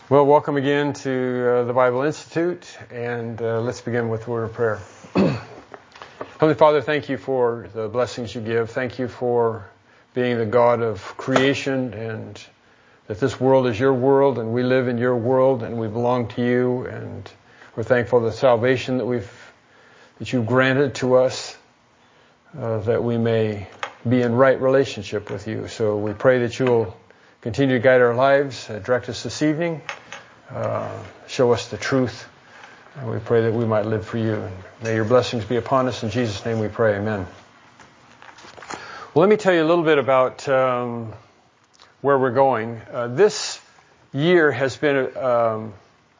Well, welcome again to the Bible Institute, and let's begin with a word of prayer. Heavenly Father, thank you for the blessings you give. Thank you for being the God of creation, and that this world is your world, and we live in your world, and we belong to you, and we're thankful for the salvation that you've granted to us, that we may be in right relationship with you. So we pray that you'll continue to guide our lives, direct us this evening, show us the truth, and we pray that we might live for you. And may your blessings be upon us. In Jesus' name we pray, amen. Well, let me tell you a little bit about where we're going. This year has been, how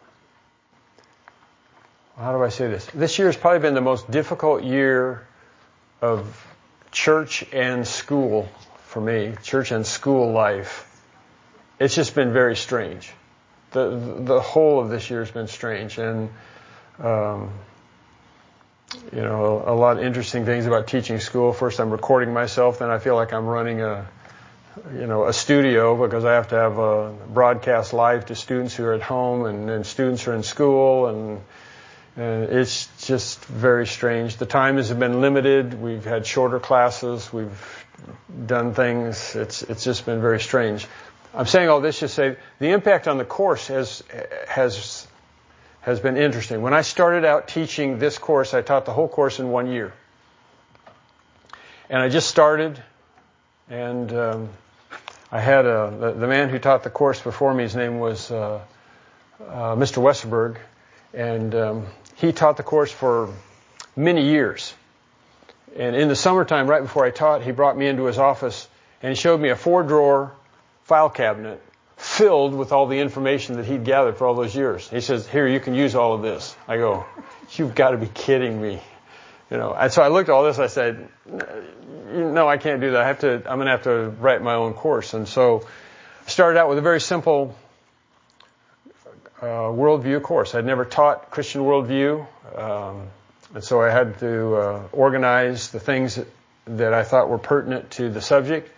do I say this? This year has probably been the most difficult year of church and school for me, church and school life. It's just been very strange. The whole of this year has been strange, and a lot of interesting things about teaching school. First, I'm recording myself, then I feel like I'm running a studio because I have to have a broadcast live to students who are at home, and then students are in school, and it's just very strange. The time has been limited. We've had shorter classes. We've done things. It's just been very strange. I'm saying all this to say the impact on the course has been interesting. When I started out teaching this course, I taught the whole course in 1 year. And I just started, and I had the man who taught the course before me, his name was Mr. Westerberg, and he taught the course for many years. And in the summertime, right before I taught, he brought me into his office, and he showed me a 4-drawer file cabinet filled with all the information that he'd gathered for all those years. He says, "Here, you can use all of this." I go, "You've got to be kidding me." And so I looked at all this. I said, "No, I can't do that. I'm going to have to write my own course." And so I started out with a very simple worldview course. I'd never taught Christian worldview, and so I had to organize the things that I thought were pertinent to the subject.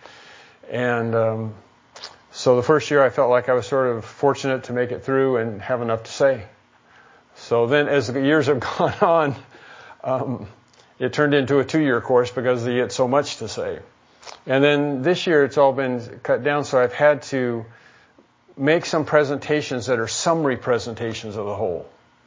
And so the first year I felt like I was sort of fortunate to make it through and have enough to say. So then as the years have gone on, it turned into a 2-year course because you get so much to say. And then this year it's all been cut down, so I've had to make some presentations that are summary presentations of the whole.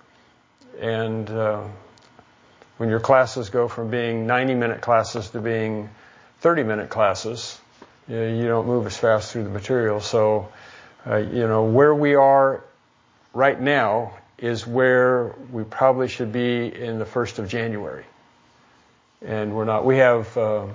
And when your classes go from being 90-minute classes to being 30-minute classes, you don't move as fast through the material. So, where we are right now is where we probably should be in the 1st of January. And we're not. We have,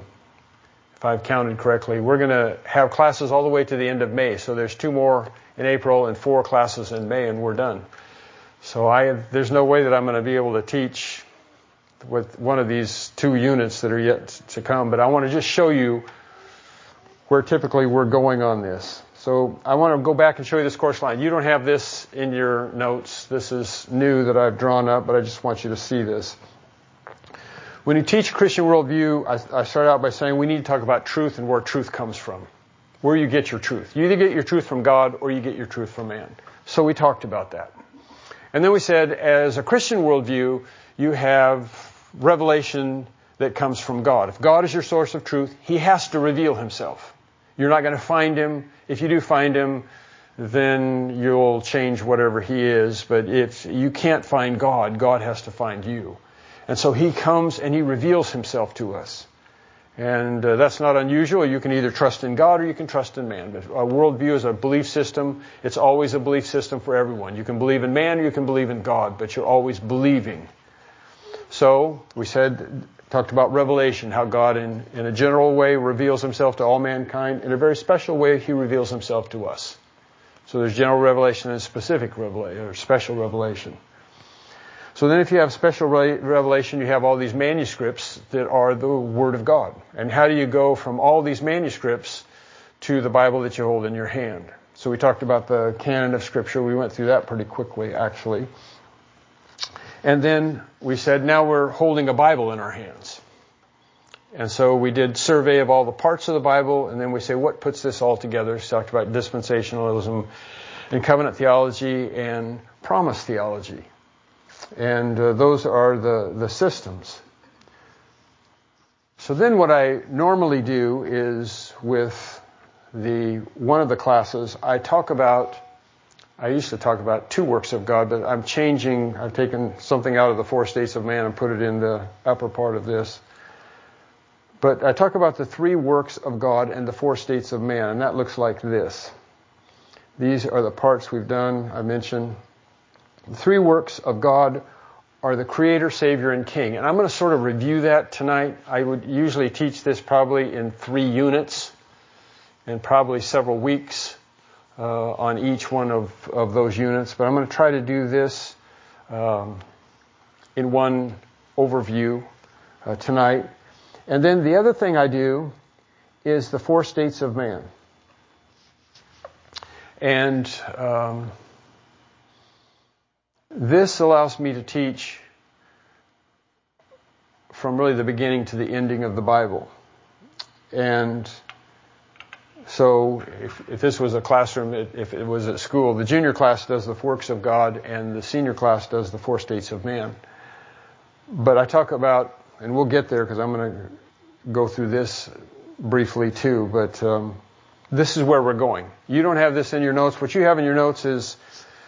if I've counted correctly, we're going to have classes all the way to the end of May. So there's 2 more in April and 4 classes in May, and we're done. So there's no way that I'm going to be able to teach with one of these 2 units that are yet to come. But I want to just show you where typically we're going on this. So I want to go back and show you this course line. You don't have this in your notes. This is new that I've drawn up, but I just want you to see this. When you teach Christian worldview, I start out by saying we need to talk about truth and where truth comes from. Where you get your truth. You either get your truth from God or you get your truth from man. So we talked about that. And then we said, as a Christian worldview, you have revelation that comes from God. If God is your source of truth, He has to reveal Himself. You're not going to find Him. If you do find Him, then you'll change whatever He is. But if you can't find God, God has to find you. And so He comes and He reveals Himself to us. And that's not unusual. You can either trust in God or you can trust in man. But a worldview is a belief system. It's always a belief system for everyone. You can believe in man or you can believe in God, but you're always believing. So we talked about revelation, how God in a general way reveals Himself to all mankind. In a very special way, He reveals Himself to us. So there's general revelation and specific revelation, or special revelation. So then if you have special revelation, you have all these manuscripts that are the Word of God. And how do you go from all these manuscripts to the Bible that you hold in your hand? So we talked about the canon of Scripture. We went through that pretty quickly, actually. And then we said, now we're holding a Bible in our hands. And so we did survey of all the parts of the Bible, and then we say, what puts this all together? So we talked about dispensationalism, and covenant theology and promise theology. And those are the systems. So then what I normally do is with one of the classes, I used to talk about two works of God, but I've taken something out of the four states of man and put it in the upper part of this. But I talk about the three works of God and the four states of man, and that looks like this. These are the parts we've done, I mentioned. The three works of God are the Creator, Savior, and King. And I'm going to sort of review that tonight. I would usually teach this probably in 3 units and probably several weeks on each one of those units. But I'm going to try to do this in one overview tonight. And then the other thing I do is the four states of man. And this allows me to teach from really the beginning to the ending of the Bible. And so if this was a classroom, if it was at school, the junior class does the works of God and the senior class does the four states of man. But I talk about, and we'll get there because I'm going to go through this briefly too, but this is where we're going. You don't have this in your notes. What you have in your notes is,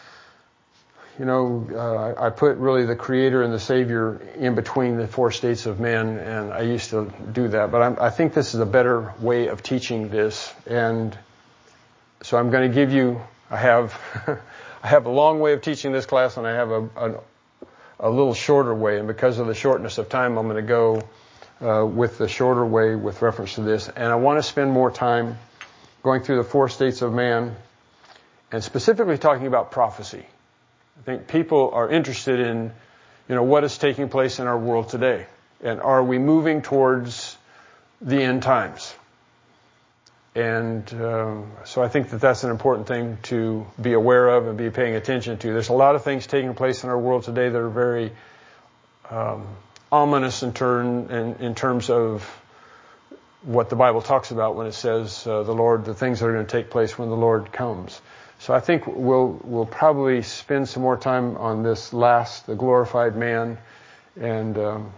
I put really the Creator and the Savior in between the four states of man, and I used to do that. But I think this is a better way of teaching this, and so I'm going to give you. I have a long way of teaching this class, and I have a little shorter way. And because of the shortness of time, I'm going to go with the shorter way with reference to this. And I want to spend more time going through the four states of man, and specifically talking about prophecy. I think people are interested in, what is taking place in our world today. And are we moving towards the end times? And so I think that that's an important thing to be aware of and be paying attention to. There's a lot of things taking place in our world today that are very ominous in terms of what the Bible talks about when it says the things that are going to take place when the Lord comes. So I think we'll probably spend some more time on this the glorified man, and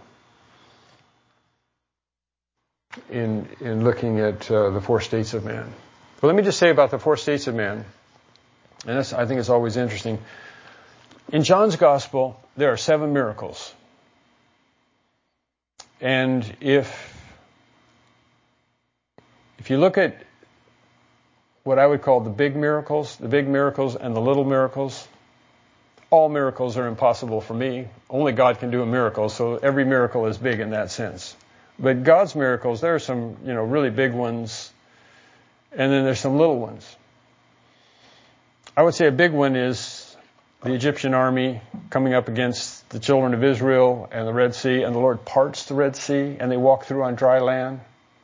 in looking at the four states of man. But let me just say about the four states of man, and this I think is always interesting. In John's Gospel, there are 7 miracles. And if you look at what I would call the big miracles and the little miracles, all miracles are impossible for me. Only God can do a miracle, so every miracle is big in that sense. But God's miracles, there are some, really big ones, and then there's some little ones. I would say a big one is the Egyptian army coming up against the children of Israel and the Red Sea, and the Lord parts the Red Sea, and they walk through on dry land.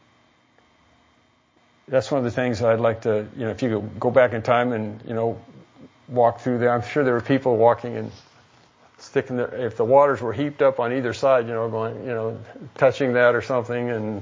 That's one of the things that I'd like to, if you could go back in time and, walk through there. I'm sure there were people walking and sticking there. If the waters were heaped up on either side, going, touching that or something. And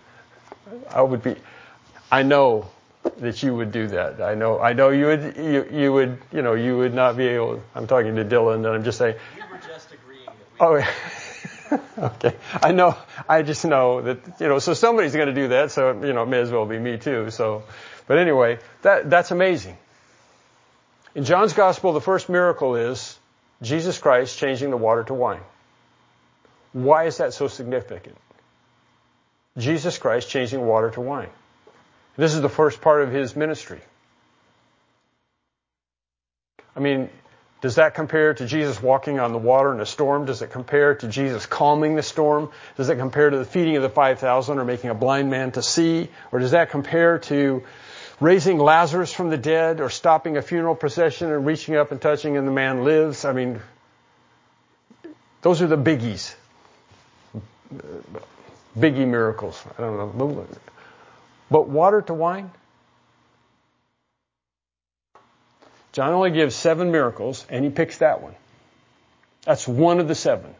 I know that you would do that. I know you would not be able, I'm talking to Dylan and I'm just saying. We were just agreeing that we Okay. I just know that, so somebody's going to do that, so, it may as well be me too. So, but anyway, that's amazing. In John's Gospel, the first miracle is Jesus Christ changing the water to wine. Why is that so significant? Jesus Christ changing water to wine. This is the first part of his ministry. I mean, does that compare to Jesus walking on the water in a storm? Does it compare to Jesus calming the storm? Does it compare to the feeding of the 5,000 or making a blind man to see? Or does that compare to raising Lazarus from the dead or stopping a funeral procession and reaching up and touching and the man lives? I mean, those are the biggies. Biggie miracles. I don't know. But water to wine? John only gives 7 miracles, and he picks that one. That's one of the 7.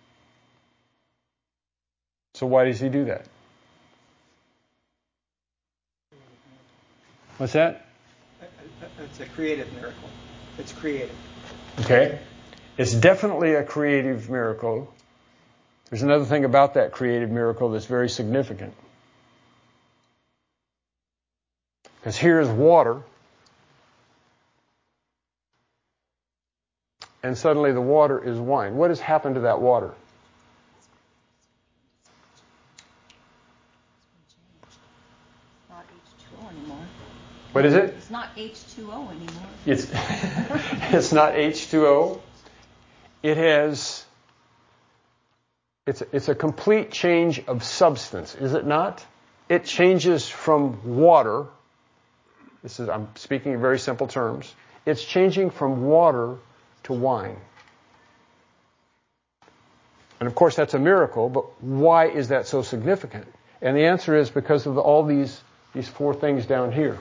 So why does he do that? What's that? It's a creative miracle. It's creative. Okay? It's definitely a creative miracle. There's another thing about that creative miracle that's very significant. Because here is water, and suddenly the water is wine. What has happened to that water? It's not H2O anymore. What is it? It's not H2O anymore. It's not H2O. It's a complete change of substance, is it not? It changes from water. I'm speaking in very simple terms. It's changing from water to wine. And of course that's a miracle, but why is that so significant? And the answer is because of all these four things down here.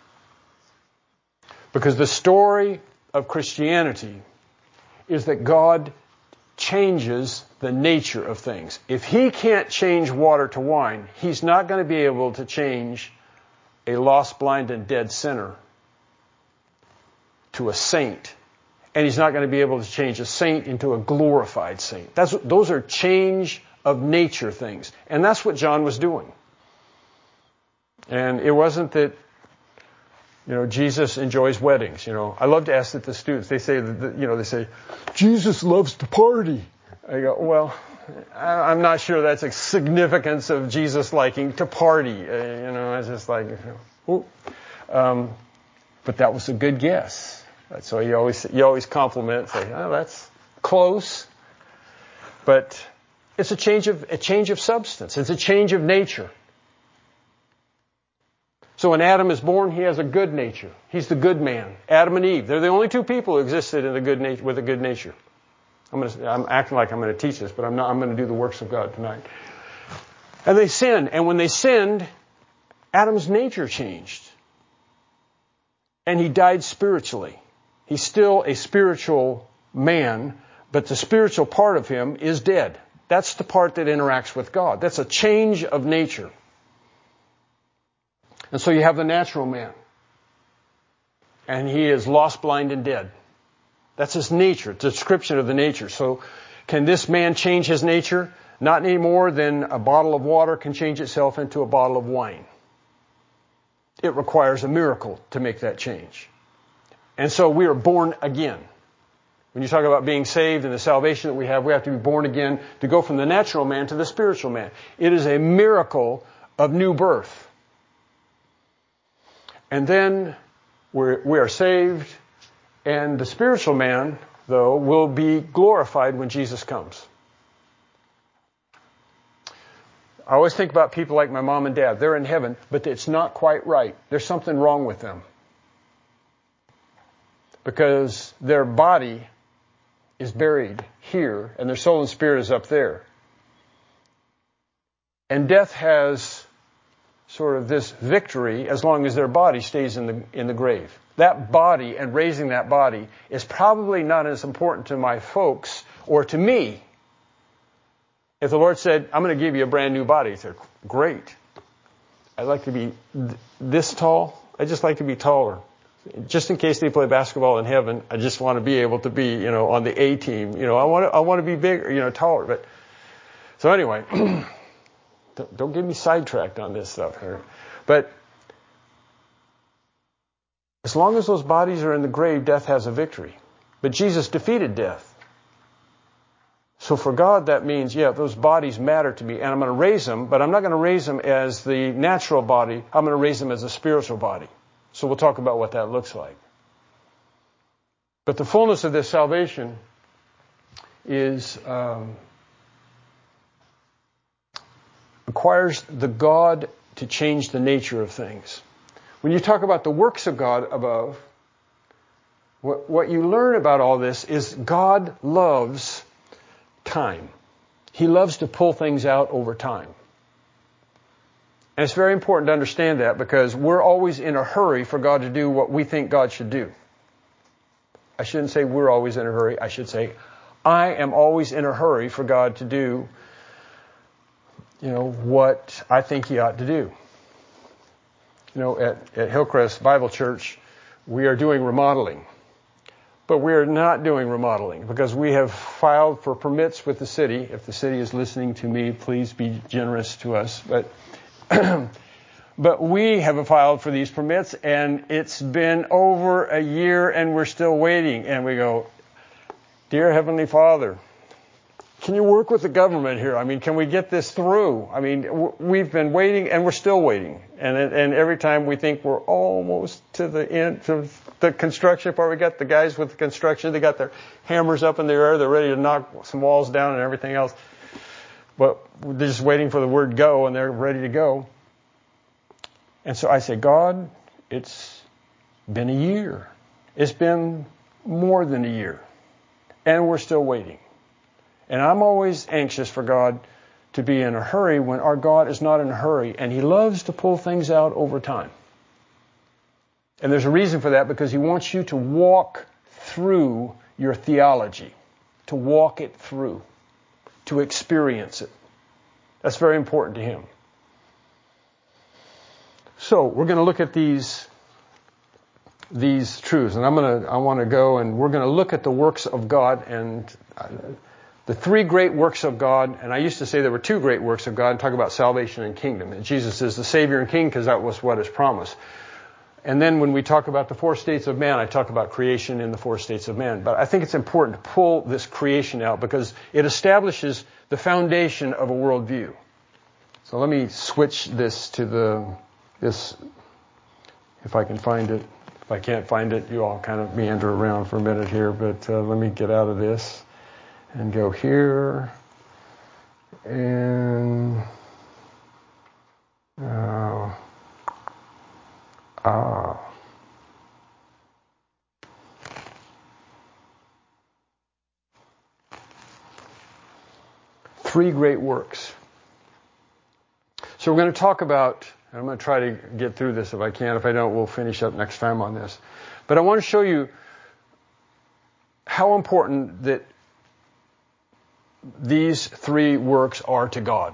Because the story of Christianity is that God changes the nature of things. If He can't change water to wine, He's not going to be able to change a lost, blind, and dead sinner to a saint. And He's not going to be able to change a saint into a glorified saint. Those are change of nature things. And that's what John was doing. And it wasn't that, Jesus enjoys weddings. I love to ask that the students. They say, Jesus loves to party. I go, well, I'm not sure that's a significance of Jesus liking to party. It's just like, but that was a good guess. So you always compliment, say, oh, that's close. But it's a change of substance. It's a change of nature. So when Adam is born, he has a good nature. He's the good man. Adam and Eve, they're the only two people who existed with a good nature. I'm acting like I'm going to teach this, but I'm not. I'm going to do the works of God tonight. And they sinned, and when they sinned, Adam's nature changed, and he died spiritually. He's still a spiritual man, but the spiritual part of him is dead. That's the part that interacts with God. That's a change of nature. And so you have the natural man. And he is lost, blind, and dead. That's his nature. It's a description of the nature. So can this man change his nature? Not any more than a bottle of water can change itself into a bottle of wine. It requires a miracle to make that change. And so we are born again. When you talk about being saved and the salvation that we have to be born again to go from the natural man to the spiritual man. It is a miracle of new birth. And then we are saved, and the spiritual man, though, will be glorified when Jesus comes. I always think about people like my mom and dad. They're in heaven, but it's not quite right. There's something wrong with them. Because their body is buried here, and their soul and spirit is up there. And death has sort of this victory as long as their body stays in the grave. That body and raising that body is probably not as important to my folks or to me. If the Lord said, I'm going to give you a brand new body, I'd say, great. I'd like to be this tall. I'd just like to be taller. Just in case they play basketball in heaven, I just want to be able to be, on the A team. I want to be bigger, taller. But so anyway, don't get me sidetracked on this stuff here. But as long as those bodies are in the grave, death has a victory. But Jesus defeated death. So for God, that means, those bodies matter to me, and I'm going to raise them, but I'm not going to raise them as the natural body. I'm going to raise them as a spiritual body. So we'll talk about what that looks like. But the fullness of this salvation is requires the God to change the nature of things. When you talk about the works of God above, what you learn about all this is God loves time. He loves to pull things out over time. And it's very important to understand that because we're always in a hurry for God to do what we think God should do. I shouldn't say we're always in a hurry. I should say I am always in a hurry for God to do, what I think He ought to do. At Hillcrest Bible Church, we are doing remodeling. But we are not doing remodeling because we have filed for permits with the city. If the city is listening to me, please be generous to us. But we have filed for these permits, and it's been over a year, and we're still waiting. And we go, Dear Heavenly Father, can you work with the government here? I mean, can we get this through? I mean, we've been waiting, and we're still waiting. And every time we think we're almost to the end of the construction part, we got the guys with the construction. They got their hammers up in the air. They're ready to knock some walls down and everything else. But they're just waiting for the word go, and they're ready to go. And so I say, God, it's been a year. It's been more than a year. And we're still waiting. And I'm always anxious for God to be in a hurry when our God is not in a hurry. And He loves to pull things out over time. And there's a reason for that, because He wants you to walk through your theology, to walk it through, to experience it. That's very important to Him. So we're going to look at these truths, and I want to go and we're going to look at the works of God and the three great works of God. And I used to say there were two great works of God and talk about salvation and kingdom. And Jesus is the Savior and King because that was what is promised. And then when we talk about the four states of man, I talk about creation in the four states of man. But I think it's important to pull this creation out because it establishes the foundation of a worldview. So let me switch this to this, if I can find it. If I can't find it, you all kind of meander around for a minute here, but let me get out of this and go here. And three great works. So we're going to talk about, I'm going to try to get through this if I can. If I don't, we'll finish up next time on this. But I want to show you how important that these three works are to God.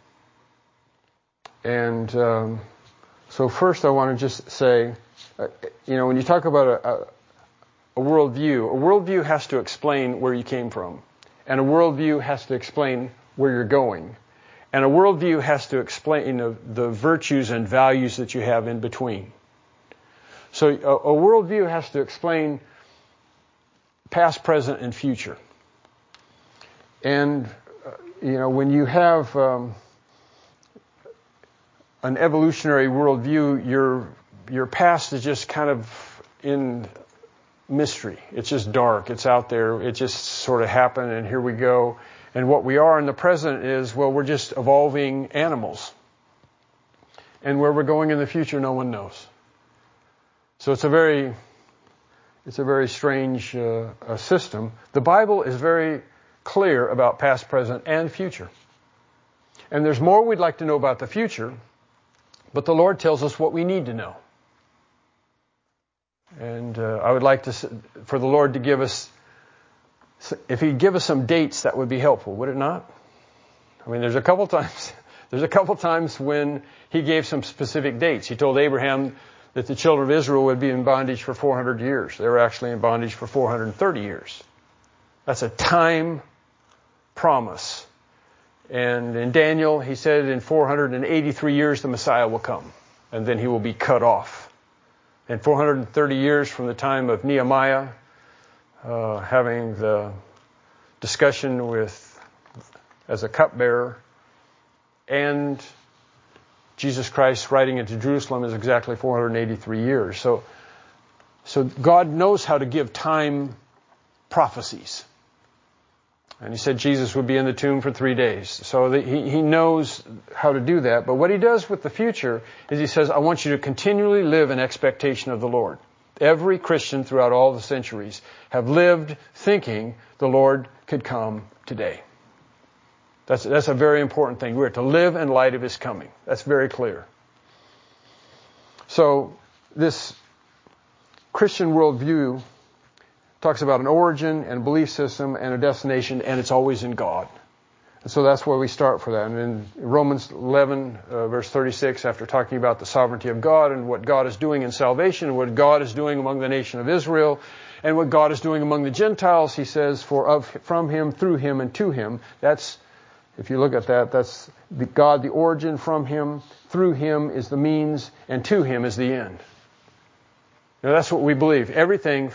And so first I want to just say, when you talk about a worldview has to explain where you came from. And a worldview has to explain where you're going. And a worldview has to explain the virtues and values that you have in between. So a worldview has to explain past, present, and future. And, when you have an evolutionary worldview, your past is just kind of in mystery. It's just dark. It's out there. It just sort of happened, and here we go. And what we are in the present is, we're just evolving animals. And where we're going in the future, no one knows. So it's a very strange system. The Bible is very clear about past, present, and future. And there's more we'd like to know about the future, but the Lord tells us what we need to know. And I would like for the Lord to give us, if He'd give us some dates, that would be helpful, would it not? I mean, there's a couple times when He gave some specific dates. He told Abraham that the children of Israel would be in bondage for 400 years. They were actually in bondage for 430 years. That's a time promise. And in Daniel, he said in 483 years the Messiah will come, and then He will be cut off. And 430 years from the time of Nehemiah, having the discussion as a cupbearer, and Jesus Christ riding into Jerusalem is exactly 483 years. So God knows how to give time prophecies. And He said Jesus would be in the tomb for 3 days. So He knows how to do that. But what He does with the future is He says, I want you to continually live in expectation of the Lord. Every Christian throughout all the centuries have lived thinking the Lord could come today. That's a very important thing. We're to live in light of His coming. That's very clear. So this Christian worldview talks about an origin and a belief system and a destination, and it's always in God. So that's where we start for that. And in Romans 11, verse 36, after talking about the sovereignty of God and what God is doing in salvation, and what God is doing among the nation of Israel, and what God is doing among the Gentiles, he says, from him, through him, and to him. That's, if you look at that, that's God, the origin, from him, through him is the means, and to him is the end. Now that's what we believe. Everything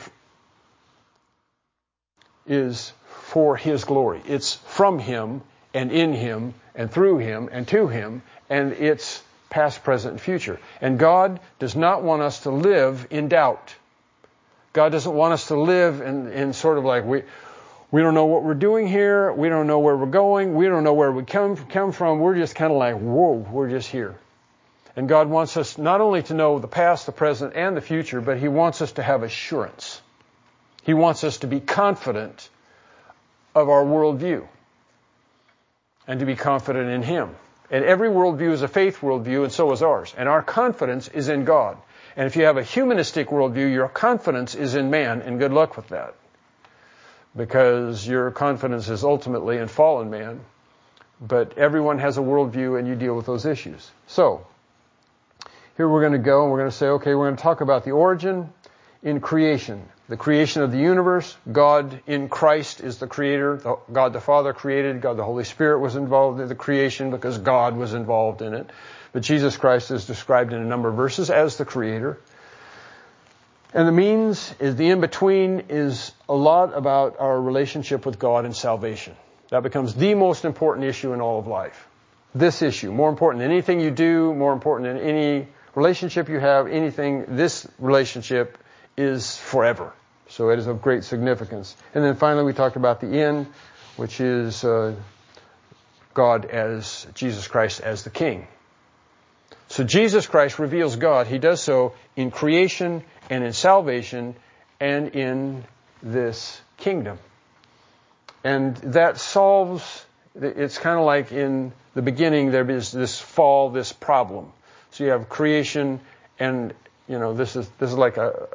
is for his glory. It's from him, and in him, and through him, and to him, and it's past, present, and future. And God does not want us to live in doubt. God doesn't want us to live in sort of like, we don't know what we're doing here, we don't know where we're going, we don't know where we come from, we're just kind of like, whoa, we're just here. And God wants us not only to know the past, the present, and the future, but he wants us to have assurance. He wants us to be confident of our worldview and to be confident in him. And every worldview is a faith worldview, and so is ours. And our confidence is in God. And if you have a humanistic worldview, your confidence is in man, and good luck with that. Because your confidence is ultimately in fallen man. But everyone has a worldview, and you deal with those issues. So, here we're going to go, and we're going to say, okay, we're going to talk about the origin in creation. The creation of the universe. God in Christ is the creator. God the Father created. God the Holy Spirit was involved in the creation because God was involved in it. But Jesus Christ is described in a number of verses as the creator. And the means is the in-between is a lot about our relationship with God and salvation. That becomes the most important issue in all of life. This issue, more important than anything you do, more important than any relationship you have, anything, this relationship is forever. So it is of great significance. And then finally we talked about the end, which is God as Jesus Christ as the King. So Jesus Christ reveals God. He does so in creation and in salvation and in this kingdom. And that solves, it's kind of like in the beginning there is this fall, this problem. So you have creation and, this is like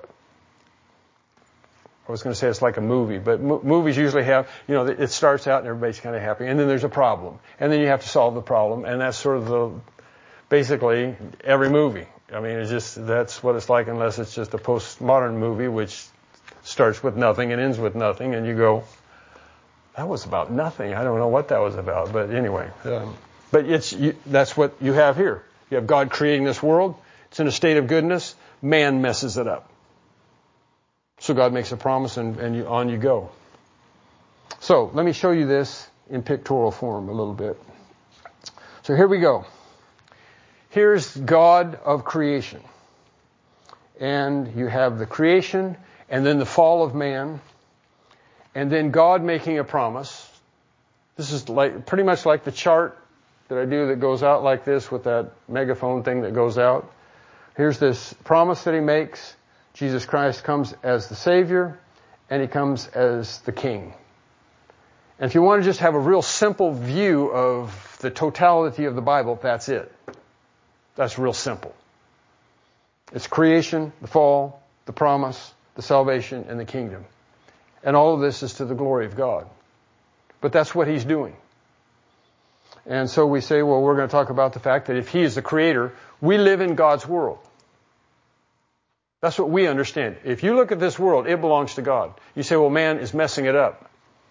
I was going to say it's like a movie, but movies usually have, it starts out and everybody's kind of happy, and then there's a problem, and then you have to solve the problem, and that's sort of basically every movie. I mean, that's what it's like, unless it's just a postmodern movie, which starts with nothing and ends with nothing, and you go, that was about nothing. I don't know what that was about, but anyway. But that's what you have here. You have God creating this world. It's in a state of goodness. Man messes it up. So God makes a promise and on you go. So let me show you this in pictorial form a little bit. So here we go. Here's God of creation. And you have the creation and then the fall of man. And then God making a promise. This is pretty much like the chart that I do that goes out like this with that megaphone thing that goes out. Here's this promise that he makes. Jesus Christ comes as the Savior, and he comes as the King. And if you want to just have a real simple view of the totality of the Bible, that's it. That's real simple. It's creation, the fall, the promise, the salvation, and the kingdom. And all of this is to the glory of God. But that's what he's doing. And so we say, well, we're going to talk about the fact that if he is the creator, we live in God's world. That's what we understand. If you look at this world, it belongs to God. You say, well, man is messing it up.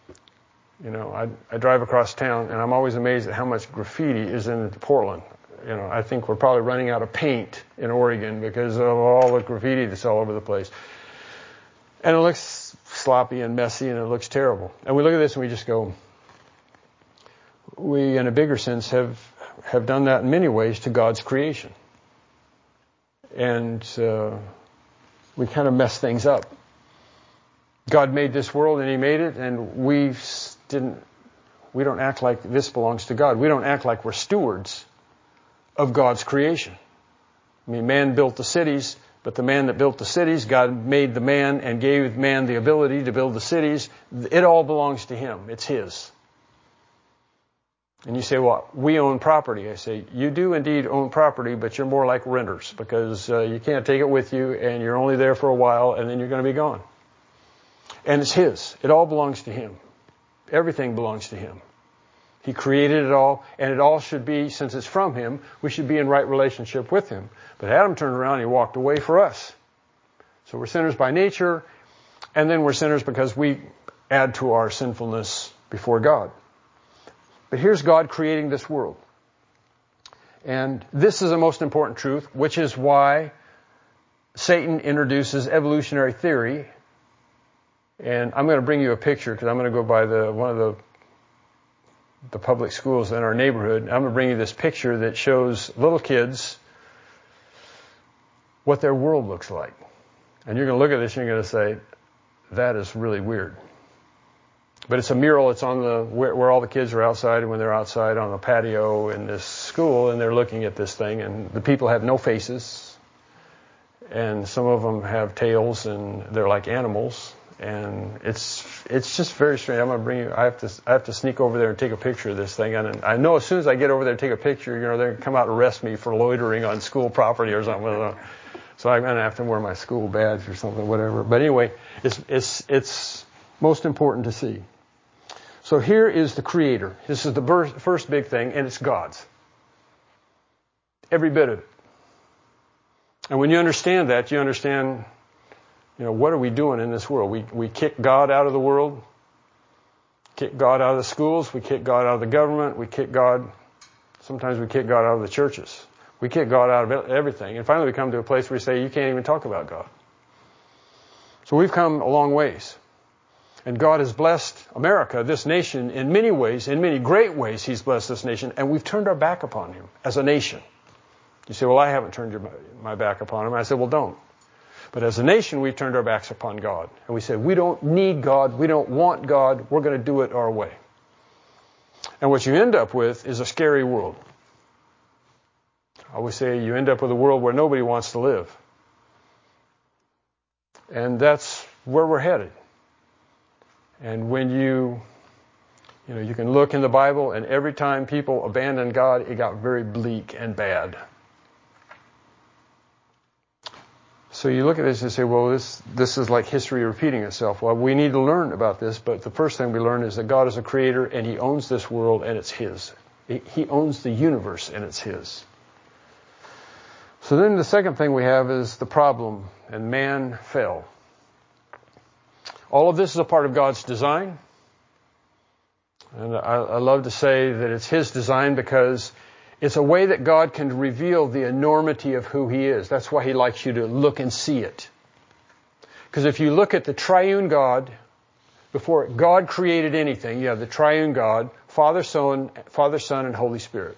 I drive across town, and I'm always amazed at how much graffiti is in Portland. I think we're probably running out of paint in Oregon because of all the graffiti that's all over the place. And it looks sloppy and messy, and it looks terrible. And we look at this and we just go, we, in a bigger sense, have done that in many ways to God's creation. And we kind of mess things up. God made this world and he made it, and we don't act like this belongs to God. We don't act like we're stewards of God's creation. I mean, man built the cities, but the man that built the cities, God made the man and gave man the ability to build the cities. It all belongs to him. It's his. And you say, well, we own property. I say, you do indeed own property, but you're more like renters because you can't take it with you and you're only there for a while and then you're going to be gone. And it's his. It all belongs to him. Everything belongs to him. He created it all, and it all should be, since it's from Him, we should be in right relationship with Him. But Adam turned around and he walked away for us. So we're sinners by nature, and then we're sinners because we add to our sinfulness before God. But here's God creating this world. And this is the most important truth, which is why Satan introduces evolutionary theory. And I'm going to bring you a picture because I'm going to go by one of the public schools in our neighborhood. I'm going to bring you this picture that shows little kids what their world looks like. And you're going to look at this and you're going to say, that is really weird. But it's a mural. It's on where all the kids are outside, and when they're outside on the patio in this school, and they're looking at this thing, and the people have no faces, and some of them have tails, and they're like animals, and it's just very strange. I'm going to bring you. I have to sneak over there and take a picture of this thing, and I know as soon as I get over there and take a picture, they're going to come out and arrest me for loitering on school property or something. So I'm going to have to wear my school badge or something, whatever. But anyway, it's most important to see. So here is the Creator. This is the first big thing, and it's God's. Every bit of it. And when you understand that, you understand, what are we doing in this world? We kick God out of the world, kick God out of the schools, we kick God out of the government, sometimes we kick God out of the churches. We kick God out of everything. And finally we come to a place where we say, you can't even talk about God. So we've come a long ways. And God has blessed America, this nation, in many ways, in many great ways He's blessed this nation, and we've turned our back upon Him as a nation. You say, well, I haven't turned my back upon Him. I said, well, don't. But as a nation, we've turned our backs upon God. And we said, we don't need God, we don't want God, we're going to do it our way. And what you end up with is a scary world. I always say you end up with a world where nobody wants to live. And that's where we're headed. And when you can look in the Bible, and every time people abandoned God, it got very bleak and bad. So you look at this and say, well, this is like history repeating itself. Well, we need to learn about this, but the first thing we learn is that God is a creator, and He owns this world, and it's His. He owns the universe, and it's His. So then the second thing we have is the problem, and man fell. All of this is a part of God's design. And I love to say that it's His design because it's a way that God can reveal the enormity of who He is. That's why He likes you to look and see it. Because if you look at the triune God, before God created anything, you have the triune God, Father, Son, and Holy Spirit.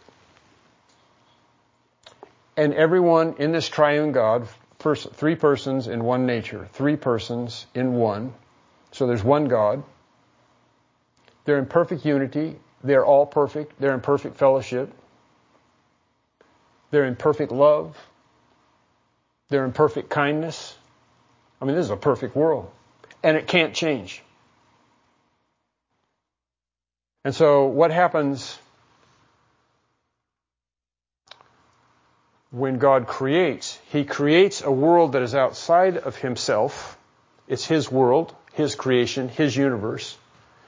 And everyone in this triune God, three persons in one nature, three persons in one. So there's one God. They're in perfect unity. They're all perfect. They're in perfect fellowship. They're in perfect love. They're in perfect kindness. I mean, this is a perfect world. And it can't change. And so what happens when God creates? He creates a world that is outside of Himself. It's His world, His creation, His universe.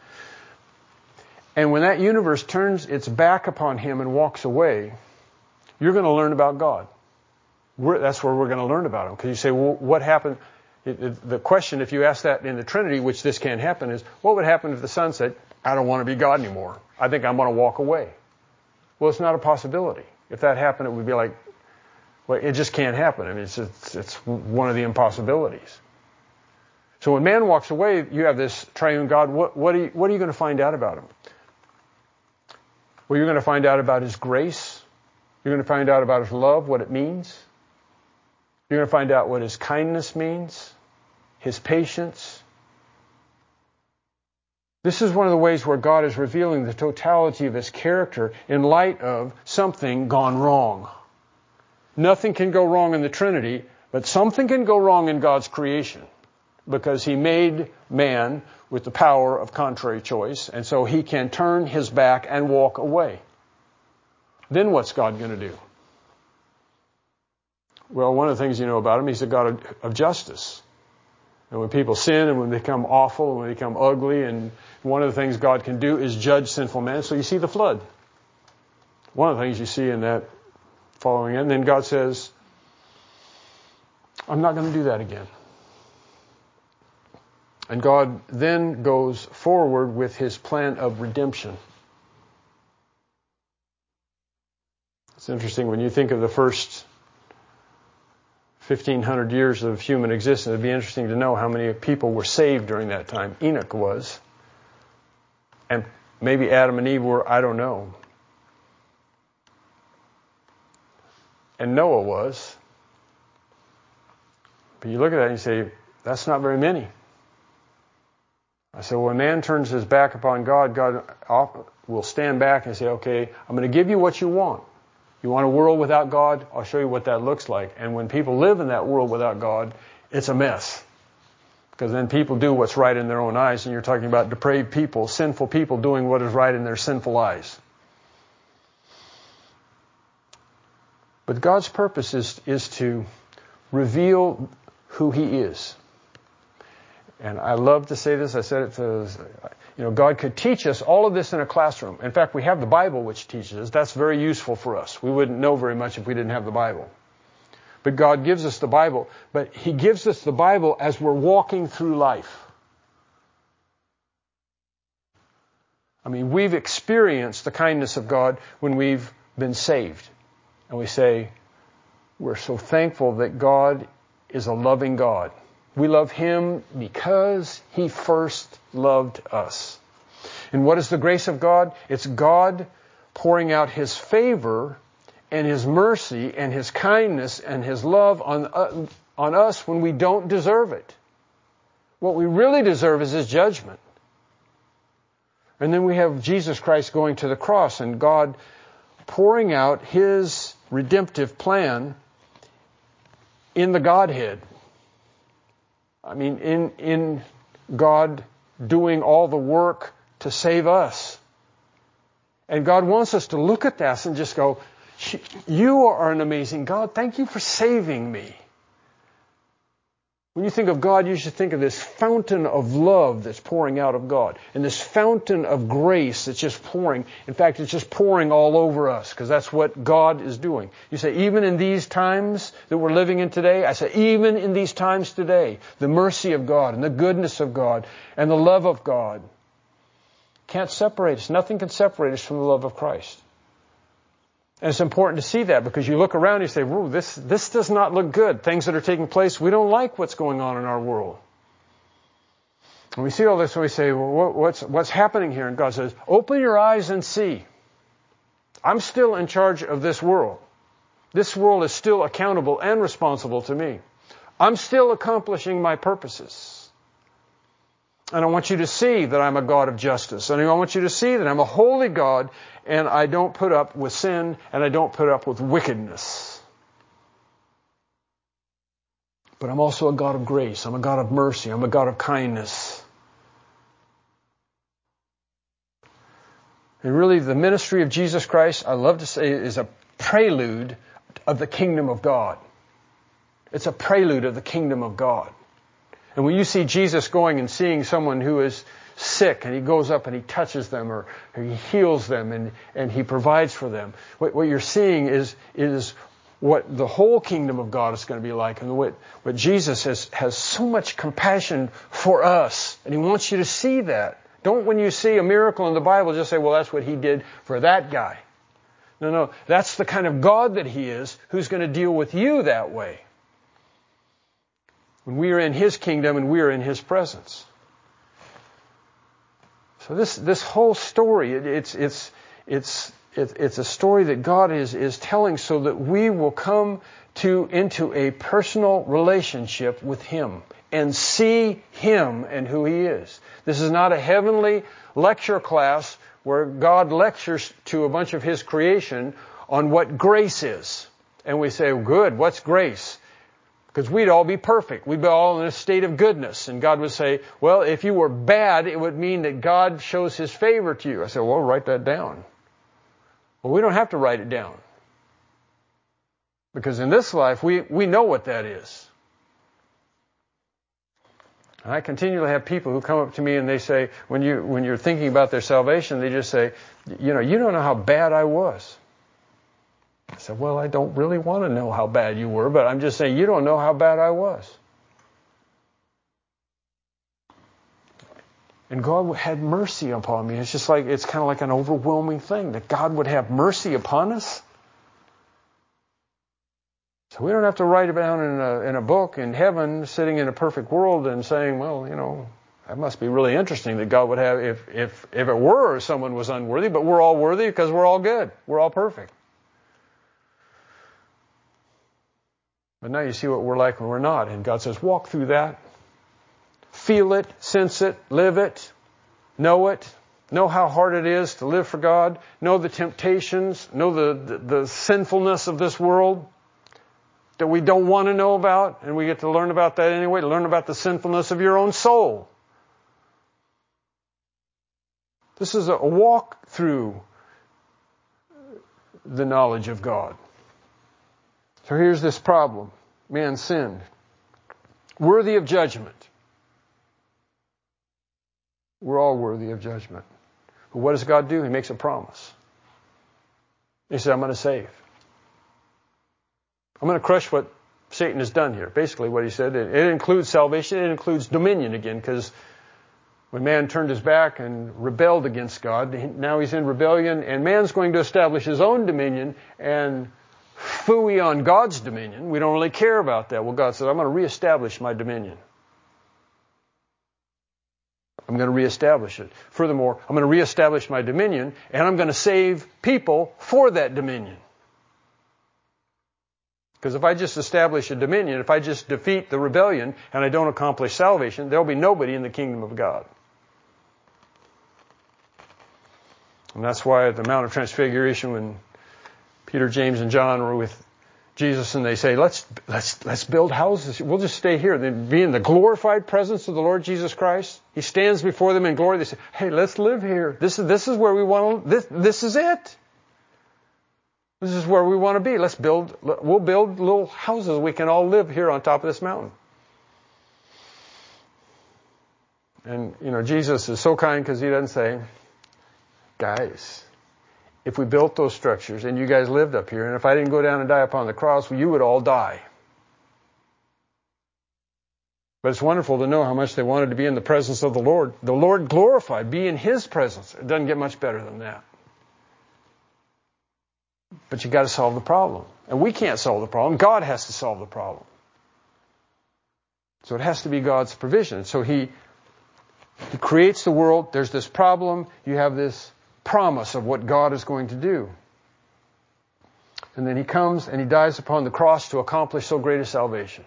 And when that universe turns its back upon Him and walks away, you're going to learn about God. That's where we're going to learn about Him. Because you say, well, what happened? The question, if you ask that in the Trinity, which this can't happen, is, what would happen if the Son said, I don't want to be God anymore. I think I'm going to walk away. Well, it's not a possibility. If that happened, it would be like, well, it just can't happen. I mean, it's one of the impossibilities. So when man walks away, you have this triune God. What are you going to find out about Him? Well, you're going to find out about His grace. You're going to find out about His love, what it means. You're going to find out what His kindness means, His patience. This is one of the ways where God is revealing the totality of His character in light of something gone wrong. Nothing can go wrong in the Trinity, but something can go wrong in God's creation because He made man with the power of contrary choice, and so He can turn His back and walk away. Then what's God going to do? Well, one of the things you know about Him, He's a God of justice. And when people sin and when they become awful and when they become ugly, and one of the things God can do is judge sinful man. So you see the flood. One of the things you see in that following it. And then God says, I'm not going to do that again. And God then goes forward with his plan of redemption. It's interesting when you think of the first 1,500 years of human existence. It'd be interesting to know how many people were saved during that time. Enoch was. And maybe Adam and Eve were, I don't know. And Noah was. But you look at that and you say, that's not very many. I said, when man turns his back upon God, God will stand back and say, okay, I'm going to give you what you want. You want a world without God? I'll show you what that looks like. And when people live in that world without God, it's a mess. Because then people do what's right in their own eyes, and you're talking about depraved people, sinful people doing what is right in their sinful eyes. But God's purpose is to reveal who He is. And I love to say this. I said it to, God could teach us all of this in a classroom. In fact, we have the Bible which teaches us. That's very useful for us. We wouldn't know very much if we didn't have the Bible. But God gives us the Bible. But He gives us the Bible as we're walking through life. I mean, we've experienced the kindness of God when we've been saved. And we say, we're so thankful that God is a loving God. We love Him because He first loved us. And what is the grace of God? It's God pouring out His favor and His mercy and His kindness and His love on us when we don't deserve it. What we really deserve is His judgment. And then we have Jesus Christ going to the cross and God pouring out His redemptive plan in the Godhead. I mean, in God doing all the work to save us. And God wants us to look at this and just go, you are an amazing God. Thank you for saving me. When you think of God, you should think of this fountain of love that's pouring out of God. And this fountain of grace that's just pouring. In fact, it's just pouring all over us because that's what God is doing. You say, even in these times that we're living in today, I say, even in these times today, the mercy of God and the goodness of God and the love of God can't separate us. Nothing can separate us from the love of Christ. And it's important to see that because you look around and you say, whoa, this does not look good. Things that are taking place, we don't like what's going on in our world. And we see all this and we say, well, what's happening here? And God says, open your eyes and see. I'm still in charge of this world. This world is still accountable and responsible to me. I'm still accomplishing my purposes. And I want you to see that I'm a God of justice. And I want you to see that I'm a holy God and I don't put up with sin and I don't put up with wickedness. But I'm also a God of grace. I'm a God of mercy. I'm a God of kindness. And really the ministry of Jesus Christ, I love to say, is a prelude of the kingdom of God. It's a prelude of the kingdom of God. And when you see Jesus going and seeing someone who is sick and He goes up and He touches them or He heals them and He provides for them, what you're seeing is what the whole kingdom of God is going to be like. And what Jesus has so much compassion for us. And He wants you to see that. Don't, when you see a miracle in the Bible, just say, well, that's what He did for that guy. No, that's the kind of God that He is who's going to deal with you that way. When we are in His kingdom and we are in His presence. So this whole story, it's a story that God is telling so that we will come into a personal relationship with Him and see Him and who He is. This is not a heavenly lecture class where God lectures to a bunch of His creation on what grace is. And we say, good, what's grace? Because we'd all be perfect. We'd be all in a state of goodness. And God would say, well, if you were bad, it would mean that God shows His favor to you. I said, well, write that down. Well, we don't have to write it down. Because in this life, we know what that is. And I continually have people who come up to me and they say, when you're thinking about their salvation, they just say, you don't know how bad I was. I said, well, I don't really want to know how bad you were, but I'm just saying you don't know how bad I was. And God had mercy upon me. It's just like, it's kind of like an overwhelming thing that God would have mercy upon us. So we don't have to write it down in a book in heaven, sitting in a perfect world and saying, well, that must be really interesting that God would have, if it were someone was unworthy, but we're all worthy because we're all good. We're all perfect. But now you see what we're like when we're not. And God says, walk through that. Feel it, sense it, live it, know it. Know how hard it is to live for God. Know the temptations. Know the sinfulness of this world that we don't want to know about. And we get to learn about that anyway. To learn about the sinfulness of your own soul. This is a walk through the knowledge of God. So here's this problem. Man sinned. Worthy of judgment. We're all worthy of judgment. But what does God do? He makes a promise. He said, I'm going to save. I'm going to crush what Satan has done here. Basically what he said. It includes salvation. It includes dominion again, because when man turned his back and rebelled against God, now he's in rebellion, and man's going to establish his own dominion and phooey on God's dominion. We don't really care about that. Well, God says, I'm going to reestablish my dominion. I'm going to reestablish it. Furthermore, I'm going to reestablish my dominion, and I'm going to save people for that dominion. Because if I just establish a dominion, if I just defeat the rebellion and I don't accomplish salvation, there'll be nobody in the kingdom of God. And that's why at the Mount of Transfiguration, when Peter, James, and John were with Jesus and they say, let's build houses. We'll just stay here. They be in the glorified presence of the Lord Jesus Christ. He stands before them in glory. They say, hey, let's live here. This is where we want to, this is it. This is where we want to be. We'll build little houses. We can all live here on top of this mountain. And, Jesus is so kind because he doesn't say, guys, if we built those structures and you guys lived up here, and if I didn't go down and die upon the cross, you would all die. But it's wonderful to know how much they wanted to be in the presence of the Lord. The Lord glorified, be in His presence. It doesn't get much better than that. But you got to solve the problem. And we can't solve the problem. God has to solve the problem. So it has to be God's provision. So He creates the world. There's this problem. You have this promise of what God is going to do. And then He comes and He dies upon the cross to accomplish so great a salvation.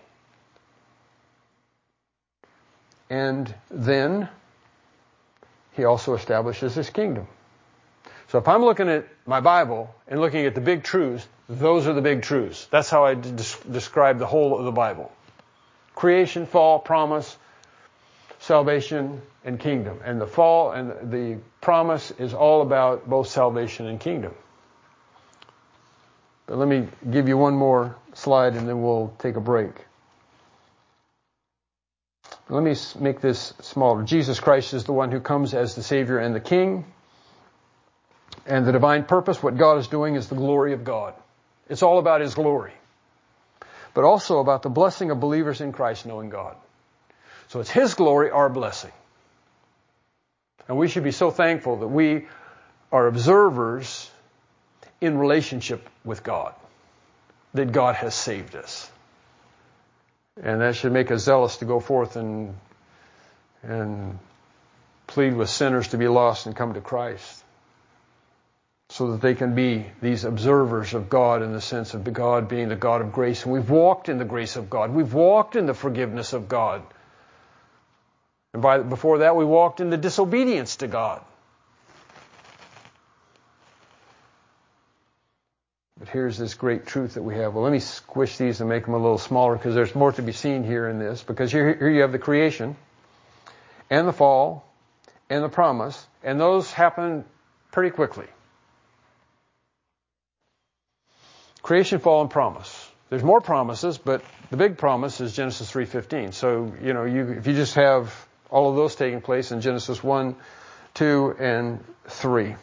And then He also establishes His kingdom. So if I'm looking at my Bible and looking at the big truths, those are the big truths. That's how I describe the whole of the Bible. Creation, fall, promise, salvation, and kingdom. And the fall and the promise is all about both salvation and kingdom. But let me give you one more slide and then we'll take a break. Let me make this smaller. Jesus Christ is the one who comes as the Savior and the King. And the divine purpose, what God is doing, is the glory of God. It's all about His glory. But also about the blessing of believers in Christ knowing God. So it's His glory, our blessing. And we should be so thankful that we are observers in relationship with God. That God has saved us. And that should make us zealous to go forth and plead with sinners to be lost and come to Christ. So that they can be these observers of God in the sense of God being the God of grace. And we've walked in the grace of God. We've walked in the forgiveness of God. And before that, we walked in the disobedience to God. But here's this great truth that we have. Well, let me squish these and make them a little smaller because there's more to be seen here in this. Because here you have the creation and the fall and the promise. And those happen pretty quickly. Creation, fall, and promise. There's more promises, but the big promise is Genesis 3:15. So, if you just have all of those taking place in Genesis 1, 2, and 3.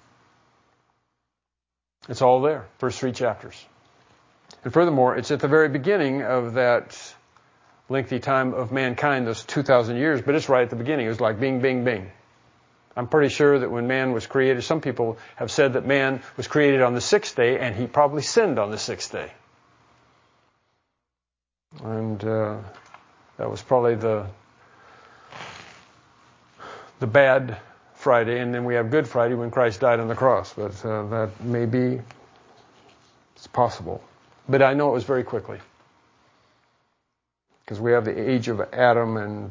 It's all there, first 3 chapters. And furthermore, it's at the very beginning of that lengthy time of mankind, those 2,000 years, but it's right at the beginning. It was like bing, bing, bing. I'm pretty sure that when man was created, some people have said that man was created on the 6th day, and he probably sinned on the 6th day. And that was probably the bad Friday, and then we have Good Friday when Christ died on the cross. But that may be, it's possible. But I know it was very quickly. Because we have the age of Adam, and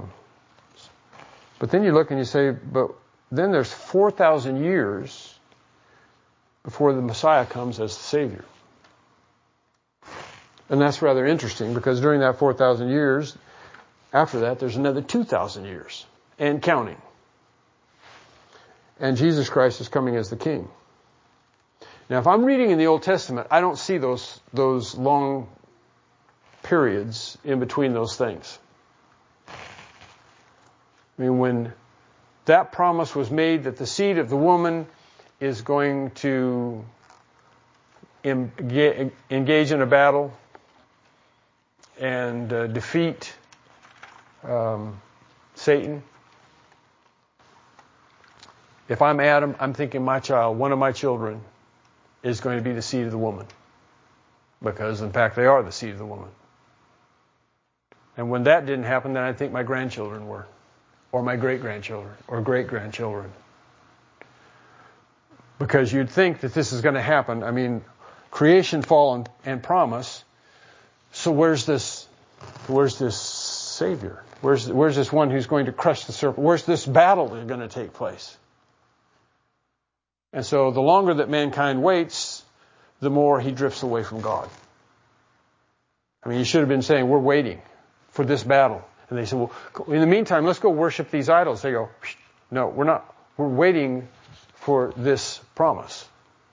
but then you look and you say, but then there's 4,000 years before the Messiah comes as the Savior. And that's rather interesting, because during that 4,000 years, after that, there's another 2,000 years, and counting. And Jesus Christ is coming as the King. Now, if I'm reading in the Old Testament, I don't see those long periods in between those things. I mean, when that promise was made that the seed of the woman is going to engage in a battle and defeat Satan, if I'm Adam, I'm thinking my child, one of my children, is going to be the seed of the woman. Because, in fact, they are the seed of the woman. And when that didn't happen, then I think my grandchildren were. Or my great-grandchildren. Or great-grandchildren. Because you'd think that this is going to happen. I mean, creation, fall, and promise. So where's this Savior? Where's this one who's going to crush the serpent? Where's this battle that's going to take place? And so the longer that mankind waits, the more he drifts away from God. I mean, you should have been saying, we're waiting for this battle. And they say, well, in the meantime, let's go worship these idols. They go, no, we're not. We're waiting for this promise.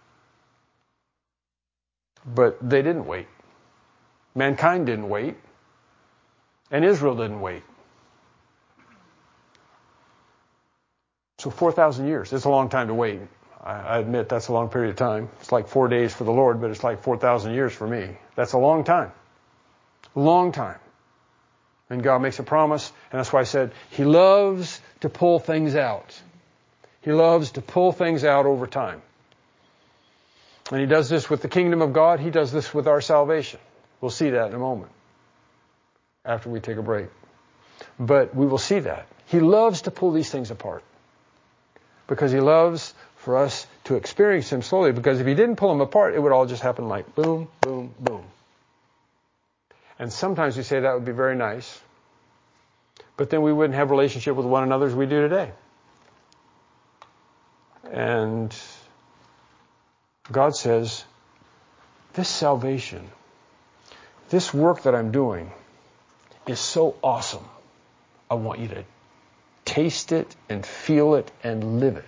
But they didn't wait. Mankind didn't wait. And Israel didn't wait. So 4,000 years. It's a long time to wait. I admit that's a long period of time. It's like 4 days for the Lord, but it's like 4,000 years for me. That's a long time. Long time. And God makes a promise, and that's why I said He loves to pull things out. He loves to pull things out over time. And He does this with the kingdom of God. He does this with our salvation. We'll see that in a moment, after we take a break. But we will see that. He loves to pull these things apart. Because He loves for us to experience Him slowly. Because if He didn't pull them apart, it would all just happen like boom, boom, boom. And sometimes we say that would be very nice. But then we wouldn't have a relationship with one another as we do today. And God says, this salvation, this work that I'm doing is so awesome. I want you to taste it and feel it and live it.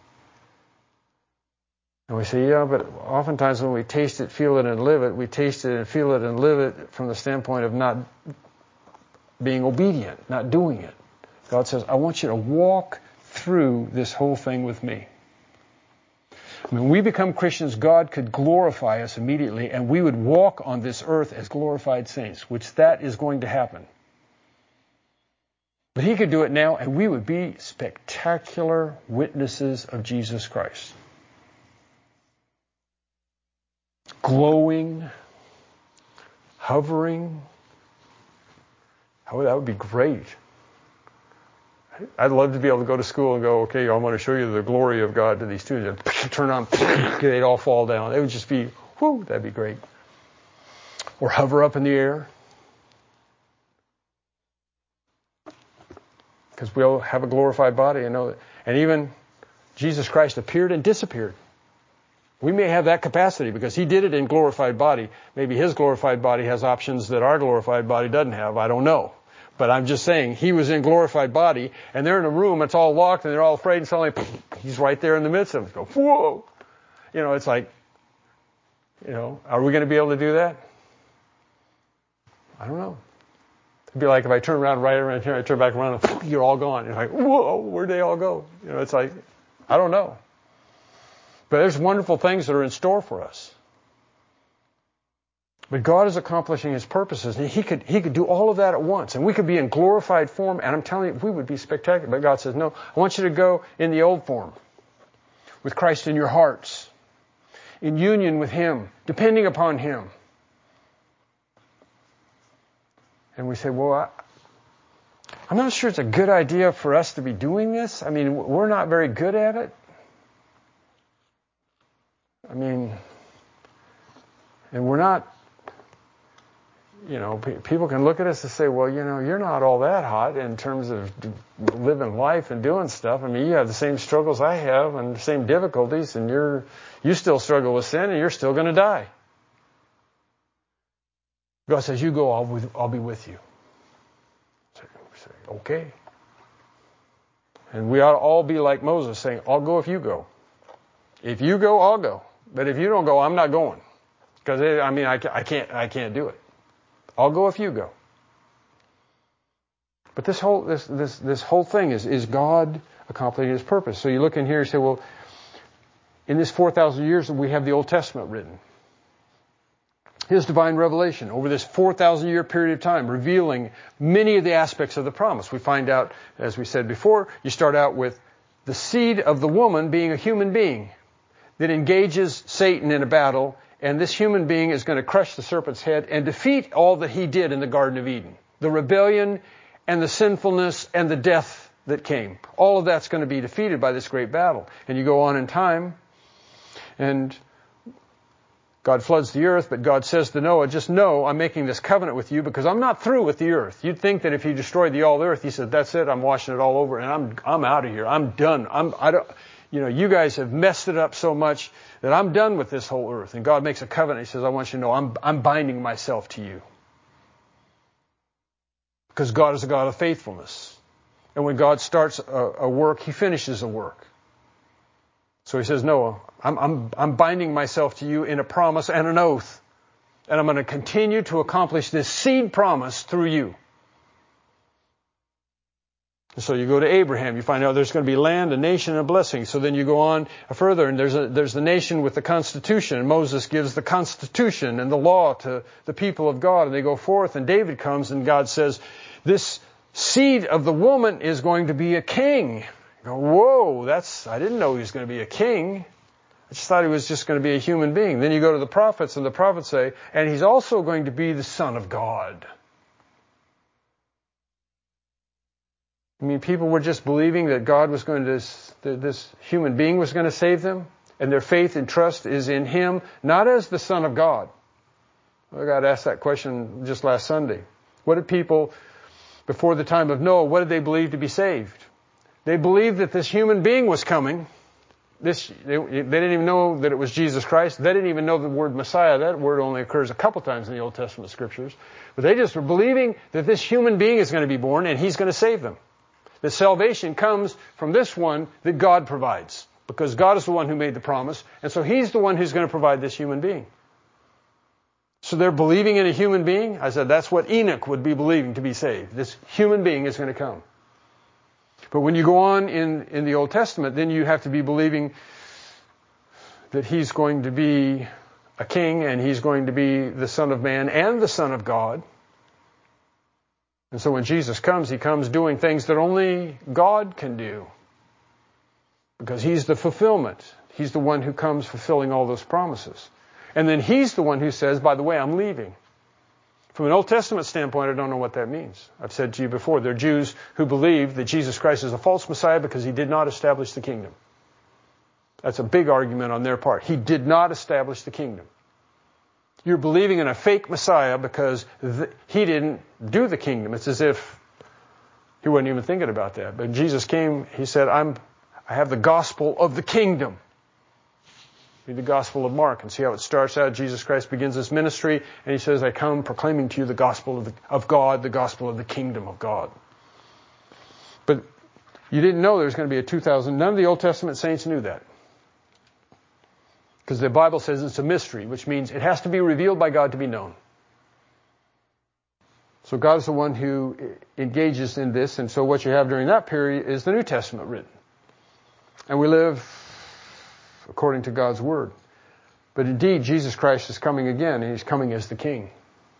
And we say, yeah, but oftentimes when we taste it, feel it, and live it, we taste it and feel it and live it from the standpoint of not being obedient, not doing it. God says, I want you to walk through this whole thing with me. When we become Christians, God could glorify us immediately, and we would walk on this earth as glorified saints, which that is going to happen. But He could do it now, and we would be spectacular witnesses of Jesus Christ. Glowing, hovering. That would be great. I'd love to be able to go to school and go, okay, I'm going to show you the glory of God to these students. And turn on, they'd all fall down. It would just be, whoo, that'd be great. Or hover up in the air. Because we all have a glorified body. And even Jesus Christ appeared and disappeared. We may have that capacity because He did it in glorified body. Maybe His glorified body has options that our glorified body doesn't have. I don't know. But I'm just saying, He was in glorified body, and they're in a room, it's all locked, and they're all afraid, and suddenly, He's right there in the midst of them. Go, whoa! It's like, are we going to be able to do that? I don't know. It'd be like if I turn around right around here, I turn back around, and you're all gone. You're like, whoa, where'd they all go? It's like, I don't know. But there's wonderful things that are in store for us. But God is accomplishing His purposes, and He could do all of that at once, and we could be in glorified form, and I'm telling you, we would be spectacular. But God says, no, I want you to go in the old form, with Christ in your hearts, in union with Him, depending upon Him. And we say, well, I'm not sure it's a good idea for us to be doing this. I mean, we're not very good at it. I mean, and we're not, people can look at us and say, well, you're not all that hot in terms of living life and doing stuff. I mean, you have the same struggles I have and the same difficulties, and you still struggle with sin, and you're still going to die. God says, you go, I'll be with you. We say, okay. And we ought to all be like Moses, saying, I'll go if you go. If you go, I'll go. But if you don't go, I'm not going. Because, I can't do it. I'll go if you go. But this whole thing is God accomplishing His purpose. So you look in here and say, well, in this 4,000 years we have the Old Testament written. His divine revelation over this 4,000 year period of time, revealing many of the aspects of the promise. We find out, as we said before, you start out with the seed of the woman being a human being that engages Satan in a battle, and this human being is going to crush the serpent's head and defeat all that he did in the Garden of Eden. The rebellion and the sinfulness and the death that came. All of that's going to be defeated by this great battle. And you go on in time, and God floods the earth, but God says to Noah, just know I'm making this covenant with you because I'm not through with the earth. You'd think that if He destroyed all the earth, He said, that's it, I'm washing it all over, and I'm out of here. I'm done. You guys have messed it up so much that I'm done with this whole earth. And God makes a covenant. He says, I want you to know I'm binding myself to you. Because God is a God of faithfulness. And when God starts a work, He finishes a work. So He says, Noah, I'm binding myself to you in a promise and an oath. And I'm going to continue to accomplish this seed promise through you. So you go to Abraham, you find out there's going to be land, a nation, and a blessing. So then you go on further, and there's the nation with the Constitution. And Moses gives the Constitution and the law to the people of God, and they go forth, and David comes, and God says, this seed of the woman is going to be a king. You go, whoa, I didn't know he was going to be a king. I just thought he was just going to be a human being. Then you go to the prophets, and the prophets say, and he's also going to be the Son of God. I mean, people were just believing that God was going to, this human being was going to save them, and their faith and trust is in Him, not as the Son of God. I got asked that question just last Sunday. What did people, before the time of Noah, what did they believe to be saved? They believed that this human being was coming. They didn't even know that it was Jesus Christ. They didn't even know the word Messiah. That word only occurs a couple times in the Old Testament Scriptures. But they just were believing that this human being is going to be born and He's going to save them. That salvation comes from this one that God provides. Because God is the one who made the promise. And so He's the one who's going to provide this human being. So they're believing in a human being. I said that's what Enoch would be believing to be saved. This human being is going to come. But when you go on in the Old Testament, then you have to be believing that He's going to be a king and He's going to be the Son of Man and the Son of God. And so when Jesus comes, He comes doing things that only God can do. Because He's the fulfillment. He's the one who comes fulfilling all those promises. And then He's the one who says, by the way, I'm leaving. From an Old Testament standpoint, I don't know what that means. I've said to you before, there are Jews who believe that Jesus Christ is a false Messiah because He did not establish the kingdom. That's a big argument on their part. He did not establish the kingdom. You're believing in a fake Messiah because He didn't do the kingdom. It's as if He wasn't even thinking about that. But Jesus came, He said, I have the gospel of the kingdom. Read the Gospel of Mark and see how it starts out. Jesus Christ begins His ministry and He says, I come proclaiming to you the gospel of God, the gospel of the kingdom of God. But you didn't know there was going to be a 2,000. None of the Old Testament saints knew that. Because the Bible says it's a mystery, which means it has to be revealed by God to be known. So God's the one who engages in this, and so what you have during that period is the New Testament written. And we live according to God's Word. But indeed, Jesus Christ is coming again, and He's coming as the King.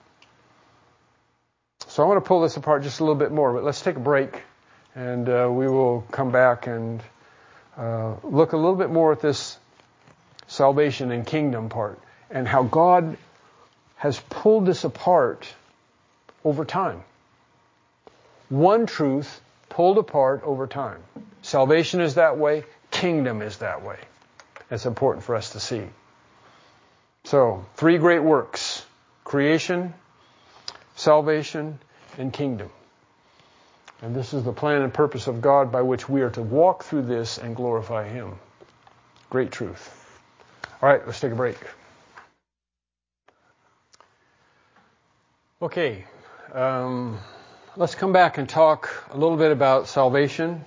So I want to pull this apart just a little bit more, but let's take a break, and we will come back and look a little bit more at this salvation and kingdom part, and how God has pulled this apart over time. One truth pulled apart over time. Salvation is that way. Kingdom is that way. It's important for us to see. So, 3 great works: creation, salvation, and kingdom. And this is the plan and purpose of God by which we are to walk through this and glorify Him. Great truth. All right, let's take a break. Okay, let's come back and talk a little bit about salvation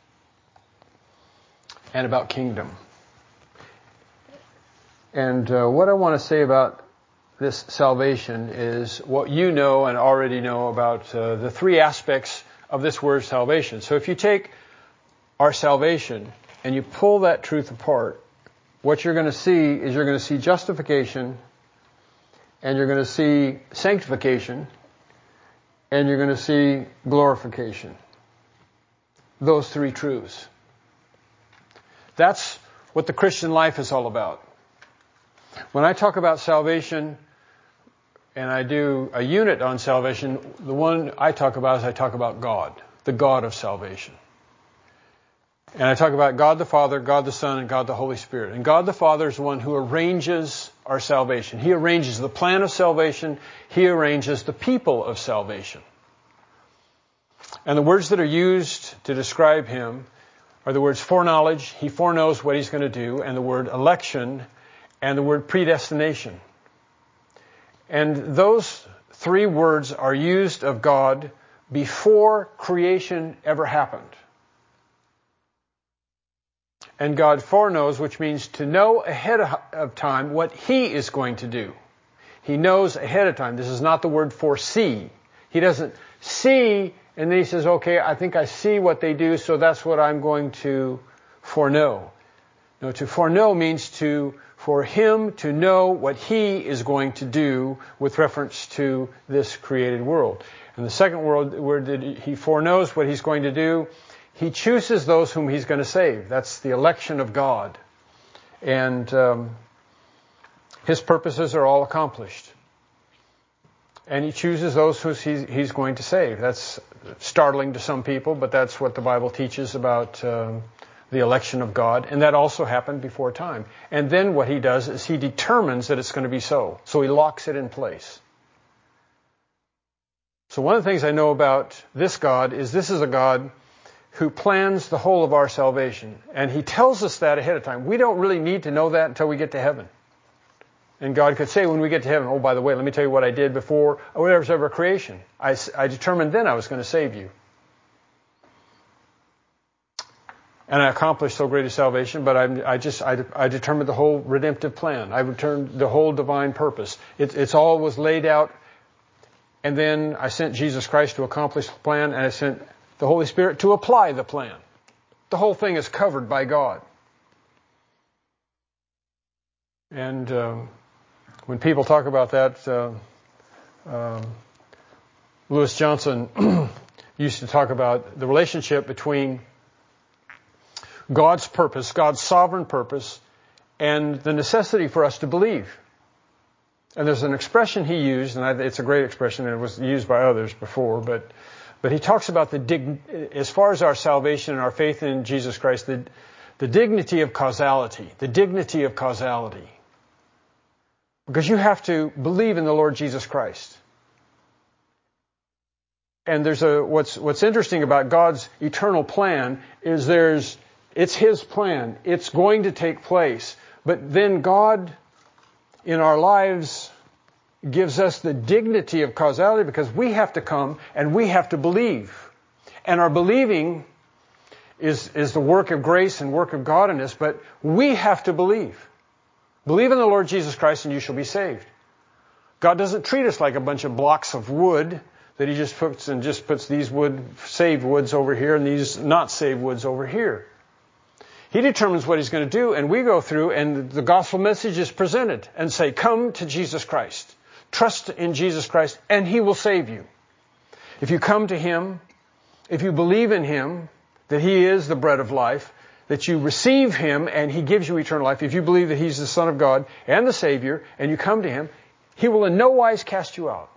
and about kingdom. And what I want to say about this salvation is what you know and already know about the 3 aspects of this word salvation. So if you take our salvation and you pull that truth apart, what you're going to see is you're going to see justification, and you're going to see sanctification, and you're going to see glorification. Those 3 truths. That's what the Christian life is all about. When I talk about salvation, and I do a unit on salvation, the one I talk about is I talk about God, the God of salvation. And I talk about God the Father, God the Son, and God the Holy Spirit. And God the Father is the one who arranges our salvation. He arranges the plan of salvation. He arranges the people of salvation. And the words that are used to describe Him are the words foreknowledge. He foreknows what He's going to do. And the word election and the word predestination. And those 3 words are used of God before creation ever happened. And God foreknows, which means to know ahead of time what He is going to do. He knows ahead of time. This is not the word foresee. He doesn't see and then He says, okay, I think I see what they do, so that's what I'm going to foreknow. No, to foreknow means for Him to know what He is going to do with reference to this created world. And the second word that He foreknows what He's going to do, He chooses those whom He's going to save. That's the election of God. And His purposes are all accomplished. And He chooses those who He's going to save. That's startling to some people, but that's what the Bible teaches about the election of God. And that also happened before time. And then what He does is He determines that it's going to be so. So He locks it in place. So one of the things I know about this God is this is a God who plans the whole of our salvation. And He tells us that ahead of time. We don't really need to know that until we get to heaven. And God could say when we get to heaven, oh, by the way, let me tell you what I did before there was ever creation. I determined then I was going to save you. And I accomplished so great a salvation, but I determined the whole redemptive plan. I returned the whole divine purpose. It's all was laid out. And then I sent Jesus Christ to accomplish the plan, and I sent the Holy Spirit to apply the plan. The whole thing is covered by God. And when people talk about that, Lewis Johnson used to talk about the relationship between God's purpose, God's sovereign purpose, and the necessity for us to believe. And there's an expression he used, and it's a great expression, and it was used by others before, but he talks about as far as our salvation and our faith in Jesus Christ, the dignity of causality. The dignity of causality. Because you have to believe in the Lord Jesus Christ. And what's interesting about God's eternal plan is it's His plan. It's going to take place. But then God in our lives gives us the dignity of causality because we have to come and we have to believe. And our believing is the work of grace and work of God in us, but we have to believe. Believe in the Lord Jesus Christ and you shall be saved. God doesn't treat us like a bunch of blocks of wood that he just puts these saved woods over here and these not saved woods over here. He determines what he's going to do, and we go through and the gospel message is presented and say, come to Jesus Christ. Trust in Jesus Christ and he will save you. If you come to him, if you believe in him, that he is the bread of life, that you receive him and he gives you eternal life, if you believe that he's the Son of God and the Savior, and you come to him, he will in no wise cast you out.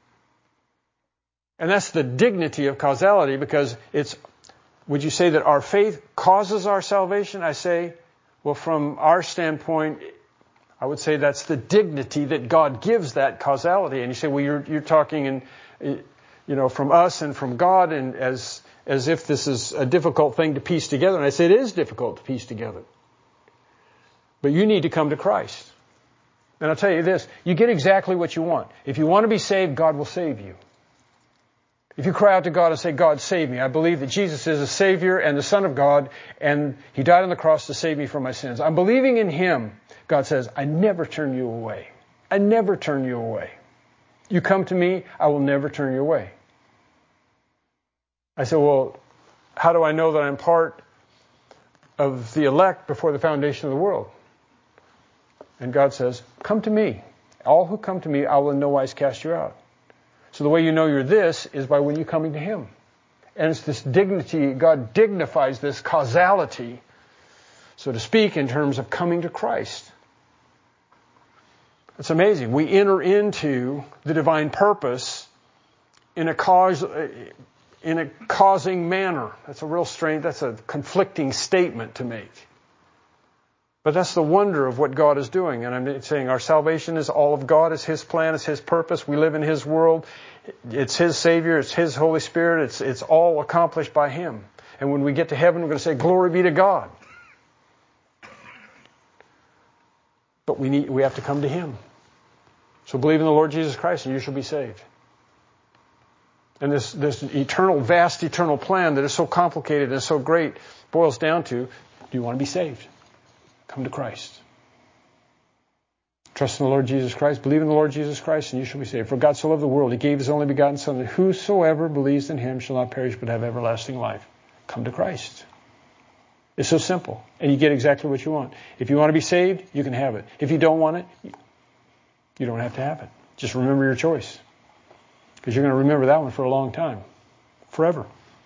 And that's the dignity of causality, because would you say that our faith causes our salvation? I say, well, from our standpoint, I would say that's the dignity that God gives that causality. And you say, well, you're talking from us and from God, and as if this is a difficult thing to piece together. And I say it is difficult to piece together. But you need to come to Christ. And I'll tell you this, you get exactly what you want. If you want to be saved, God will save you. If you cry out to God and say, God, save me. I believe that Jesus is the Savior and the Son of God, and he died on the cross to save me from my sins. I'm believing in him. God says, I never turn you away. I never turn you away. You come to me, I will never turn you away. I said, well, how do I know that I'm part of the elect before the foundation of the world? And God says, come to me. All who come to me, I will in no wise cast you out. So the way you know you're this is by when you're coming to him. And it's this dignity, God dignifies this causality, so to speak, in terms of coming to Christ. It's amazing. We enter into the divine purpose in a causing manner. That's a real strange, that's a conflicting statement to make. But that's the wonder of what God is doing. And I'm saying our salvation is all of God. It's his plan. It's his purpose. We live in his world. It's his Savior. It's his Holy Spirit. It's all accomplished by him. And when we get to heaven, we're going to say, glory be to God. But we have to come to him. So believe in the Lord Jesus Christ and you shall be saved. And this eternal, vast eternal plan that is so complicated and so great boils down to, do you want to be saved? Come to Christ. Trust in the Lord Jesus Christ. Believe in the Lord Jesus Christ and you shall be saved. For God so loved the world, he gave his only begotten Son, that whosoever believes in him shall not perish but have everlasting life. Come to Christ. It's so simple. And you get exactly what you want. If you want to be saved, you can have it. If you don't want it, you don't have to have it. Just remember your choice. Because you're going to remember that one for a long time. Forever.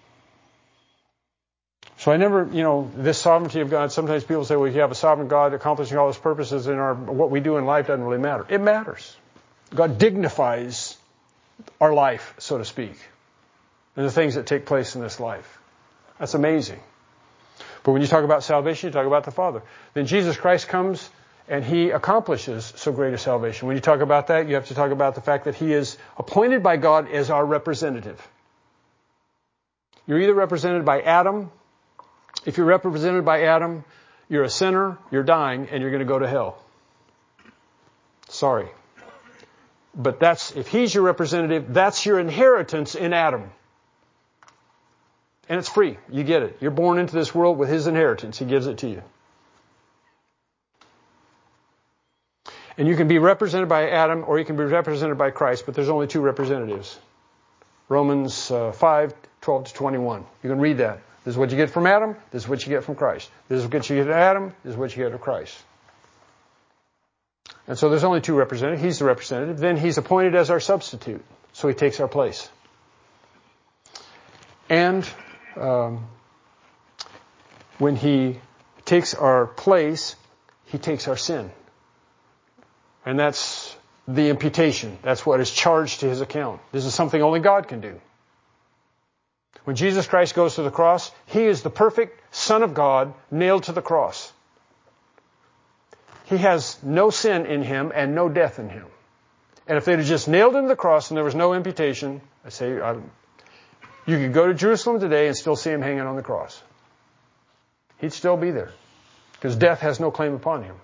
So I never, this sovereignty of God, sometimes people say, well, if you have a sovereign God accomplishing all his purposes in what we do in life doesn't really matter. It matters. God dignifies our life, so to speak, and the things that take place in this life. That's amazing. But when you talk about salvation, you talk about the Father. Then Jesus Christ comes and he accomplishes so great a salvation. When you talk about that, you have to talk about the fact that he is appointed by God as our representative. You're either represented by Adam. If you're represented by Adam, you're a sinner, you're dying, and you're going to go to hell. Sorry. But if he's your representative, that's your inheritance in Adam. And it's free. You get it. You're born into this world with his inheritance. He gives it to you. And you can be represented by Adam or you can be represented by Christ, but there's only two representatives. Romans 5:12-21. You can read that. This is what you get from Adam. This is what you get from Christ. This is what you get from Adam. This is what you get from Christ. And so there's only two representatives. He's the representative. Then he's appointed as our substitute. So he takes our place. And when he takes our place, he takes our sin. And that's the imputation. That's what is charged to his account. This is something only God can do. When Jesus Christ goes to the cross, he is the perfect Son of God nailed to the cross. He has no sin in him and no death in him. And if they'd have just nailed him to the cross and there was no imputation, you could go to Jerusalem today and still see him hanging on the cross. He'd still be there because death has no claim upon him.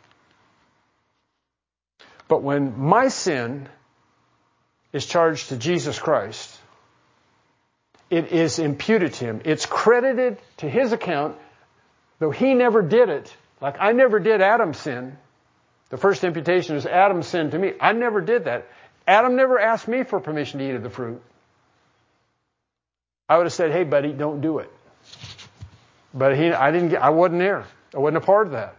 But when my sin is charged to Jesus Christ, it is imputed to him. It's credited to his account, though he never did it. Like I never did Adam's sin. The first imputation is Adam's sin to me. I never did that. Adam never asked me for permission to eat of the fruit. I would have said, hey, buddy, don't do it. But I wasn't there. I wasn't a part of that.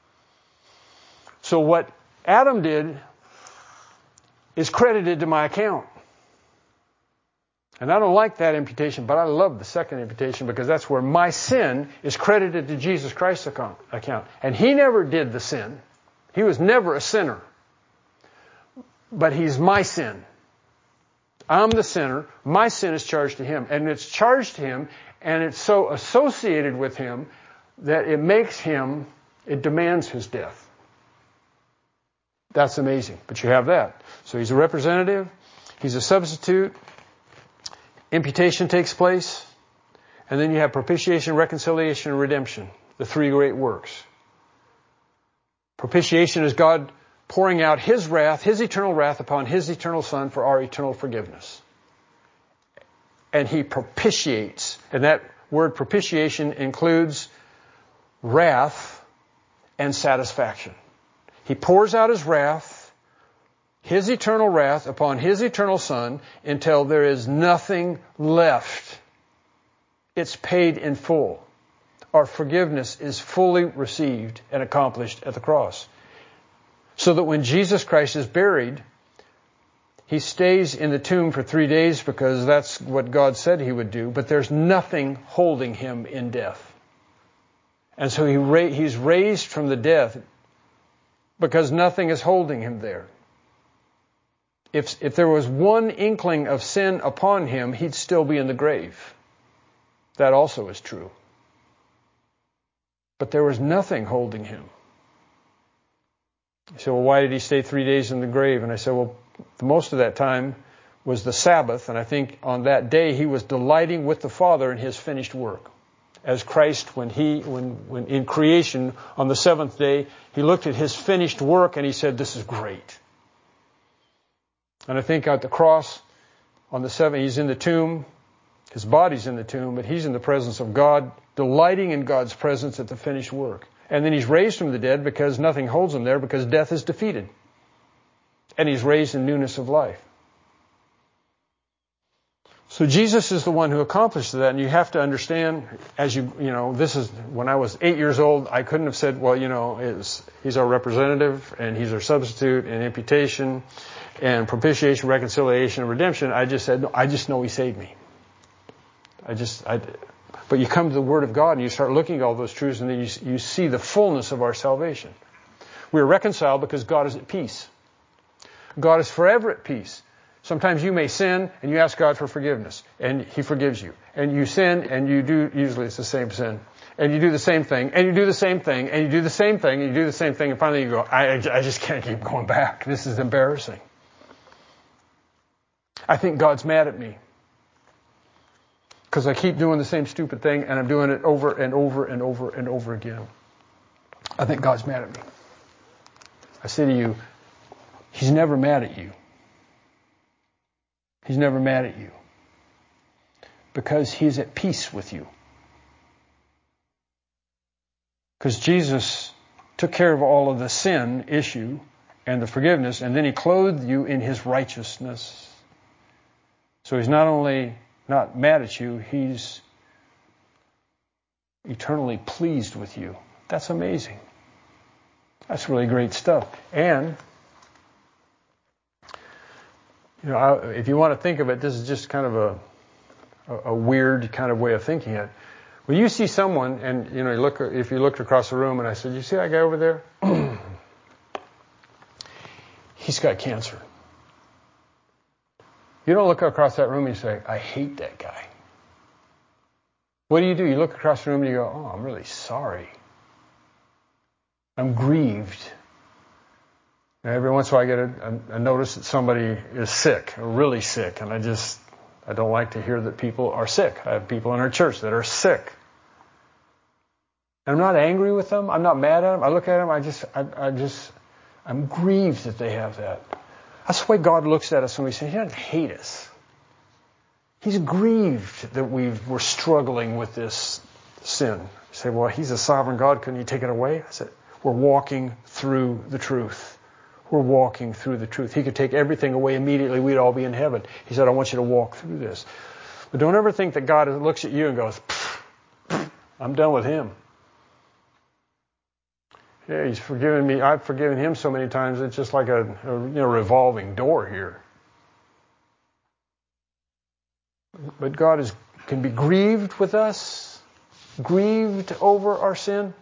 So what Adam did is credited to my account. And I don't like that imputation, but I love the second imputation because that's where my sin is credited to Jesus Christ's account. And He never did the sin. He was never a sinner. But He's my sin. I'm the sinner. My sin is charged to Him. And it's charged to Him, and it's so associated with Him that it demands His death. That's amazing. But you have that. So He's a representative. He's a substitute. Imputation takes place. And then you have propitiation, reconciliation, and redemption. The three great works. Propitiation is God pouring out His wrath, His eternal wrath upon His eternal Son for our eternal forgiveness. And He propitiates. And that word propitiation includes wrath and satisfaction. He pours out His wrath, His eternal wrath upon His eternal Son until there is nothing left. It's paid in full. Our forgiveness is fully received and accomplished at the cross. So that when Jesus Christ is buried, He stays in the tomb for 3 days because that's what God said He would do, but there's nothing holding Him in death. And so He's raised from the dead because nothing is holding Him there. If there was one inkling of sin upon Him, He'd still be in the grave. That also is true. But there was nothing holding Him. You say, well, why did He stay 3 days in the grave? And I said, well, most of that time was the Sabbath, and I think on that day He was delighting with the Father in His finished work. As Christ, when in creation on the seventh day, He looked at His finished work and He said, this is great. And I think at the cross, on the seventh, He's in the tomb. His body's in the tomb, but He's in the presence of God, delighting in God's presence at the finished work. And then He's raised from the dead because nothing holds Him there because death is defeated. And He's raised in newness of life. So Jesus is the one who accomplished that, and you have to understand, this is, when I was 8 years old, I couldn't have said, well, He's our representative, and He's our substitute, and imputation, and propitiation, reconciliation, and redemption. I just said, no, I just know He saved me. But you come to the Word of God, and you start looking at all those truths, and then you see the fullness of our salvation. We are reconciled because God is at peace. God is forever at peace. Sometimes you may sin and you ask God for forgiveness and He forgives you. And you sin and you do, usually it's the same sin. And you do the same thing and you do the same thing and you do the same thing and you do the same thing and finally you go, I just can't keep going back. This is embarrassing. I think God's mad at me. Because I keep doing the same stupid thing and I'm doing it over and over and over and over again. I think God's mad at me. I say to you, He's never mad at you. He's never mad at you. Because He's at peace with you. Because Jesus took care of all of the sin issue and the forgiveness, and then He clothed you in His righteousness. So He's not only not mad at you, He's eternally pleased with you. That's amazing. That's really great stuff. And if you want to think of it, this is just kind of a weird kind of way of thinking it. When you see someone, and if you looked across the room, and I said, "You see that guy over there? He's got cancer." You don't look across that room and you say, "I hate that guy." What do? You look across the room and you go, "Oh, I'm really sorry. I'm grieved." And every once in a while I get a notice that somebody is sick, or really sick, and I don't like to hear that people are sick. I have people in our church that are sick. And I'm not angry with them. I'm not mad at them. I look at them, I'm grieved that they have that. That's the way God looks at us when we say, He doesn't hate us. He's grieved that we're struggling with this sin. You say, well, He's a sovereign God. Couldn't He take it away? I said, we're walking through the truth. We're walking through the truth. He could take everything away immediately. We'd all be in heaven. He said, I want you to walk through this. But don't ever think that God looks at you and goes, I'm done with him. Yeah, he's forgiven me. I've forgiven him so many times. It's just like a revolving door here. But God can be grieved with us, grieved over our sin.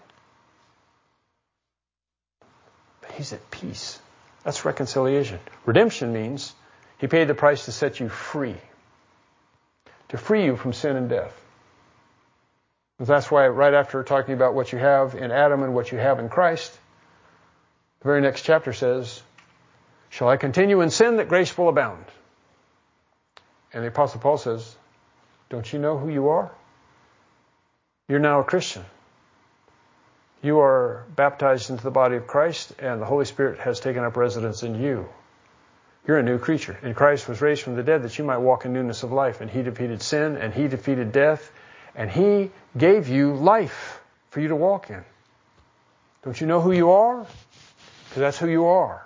But he's at peace. That's reconciliation. Redemption means he paid the price to set you free, to free you from sin and death. That's why right after talking about what you have in Adam and what you have in Christ, the very next chapter says, shall I continue in sin that grace will abound? And the Apostle Paul says, don't you know who you are? You're now a Christian. You are baptized into the body of Christ, and the Holy Spirit has taken up residence in you. You're a new creature. And Christ was raised from the dead that you might walk in newness of life. And he defeated sin, and he defeated death, and he gave you life for you to walk in. Don't you know who you are? Because that's who you are.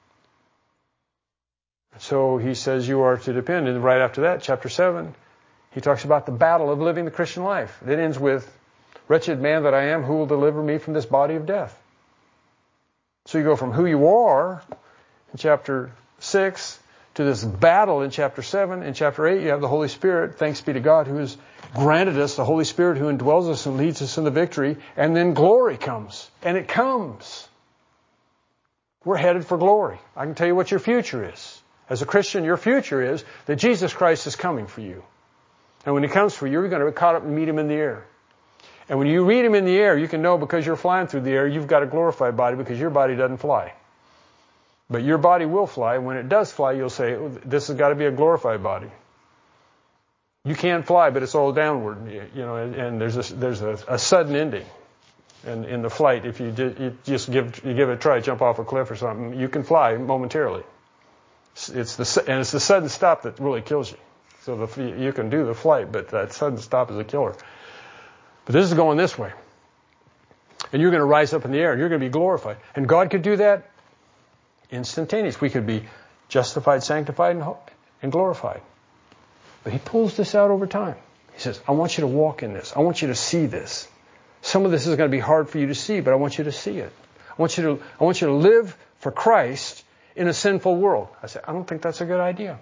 So he says you are to depend. And right after that, chapter 7, he talks about the battle of living the Christian life. It ends with, wretched man that I am, who will deliver me from this body of death? So you go from who you are in chapter 6 to this battle in chapter 7. In chapter 8, you have the Holy Spirit, thanks be to God, who has granted us the Holy Spirit who indwells us and leads us in the victory. And then glory comes. And it comes. We're headed for glory. I can tell you what your future is. As a Christian, your future is that Jesus Christ is coming for you. And when he comes for you, you're going to be caught up and meet him in the air. And when you meet him in the air, you can know because you're flying through the air, you've got a glorified body because your body doesn't fly. But your body will fly. When it does fly, you'll say, this has got to be a glorified body. You can't fly, but it's all downward, and there's a sudden ending. And in the flight, if you just give it a try, jump off a cliff or something, you can fly momentarily. It's the sudden stop that really kills you. So you can do the flight, but that sudden stop is a killer. But this is going this way. And you're going to rise up in the air, and you're going to be glorified. And God could do that instantaneous. We could be justified, sanctified, and glorified. But he pulls this out over time. He says, I want you to walk in this. I want you to see this. Some of this is going to be hard for you to see, but I want you to see it. I want you to live for Christ in a sinful world. I said, I don't think that's a good idea.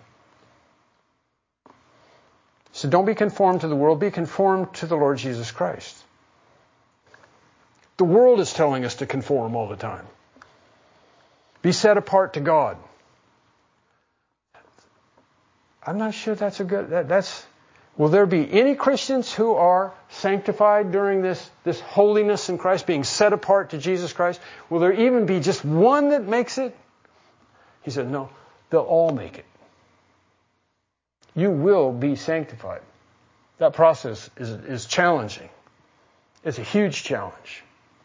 So don't be conformed to the world. Be conformed to the Lord Jesus Christ. The world is telling us to conform all the time. Be set apart to God. I'm not sure that's a good... Will there be any Christians who are sanctified during this holiness in Christ, being set apart to Jesus Christ? Will there even be just one that makes it? He said, no, they'll all make it. You will be sanctified. That process is challenging. It's a huge challenge.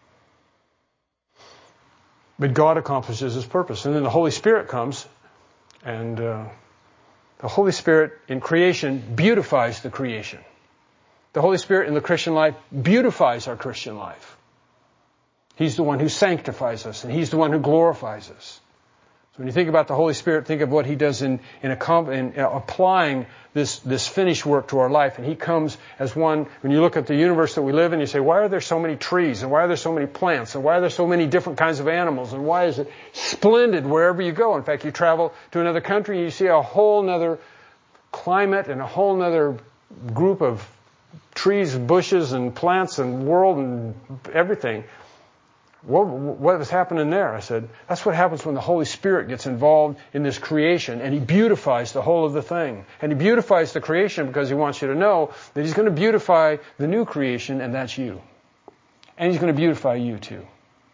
But God accomplishes his purpose. And then the Holy Spirit comes, and the Holy Spirit in creation beautifies the creation. The Holy Spirit in the Christian life beautifies our Christian life. He's the one who sanctifies us, and he's the one who glorifies us. So when you think about the Holy Spirit, think of what he does in applying this finished work to our life. And he comes as one, when you look at the universe that we live in, you say, why are there so many trees? And why are there so many plants? And why are there so many different kinds of animals? And why is it splendid wherever you go? In fact, you travel to another country and you see a whole nother climate and a whole nother group of trees and bushes and plants and world and everything. What was happening there? I said, that's what happens when the Holy Spirit gets involved in this creation, and he beautifies the whole of the thing. And he beautifies the creation because he wants you to know that he's going to beautify the new creation, and that's you. And he's going to beautify you too.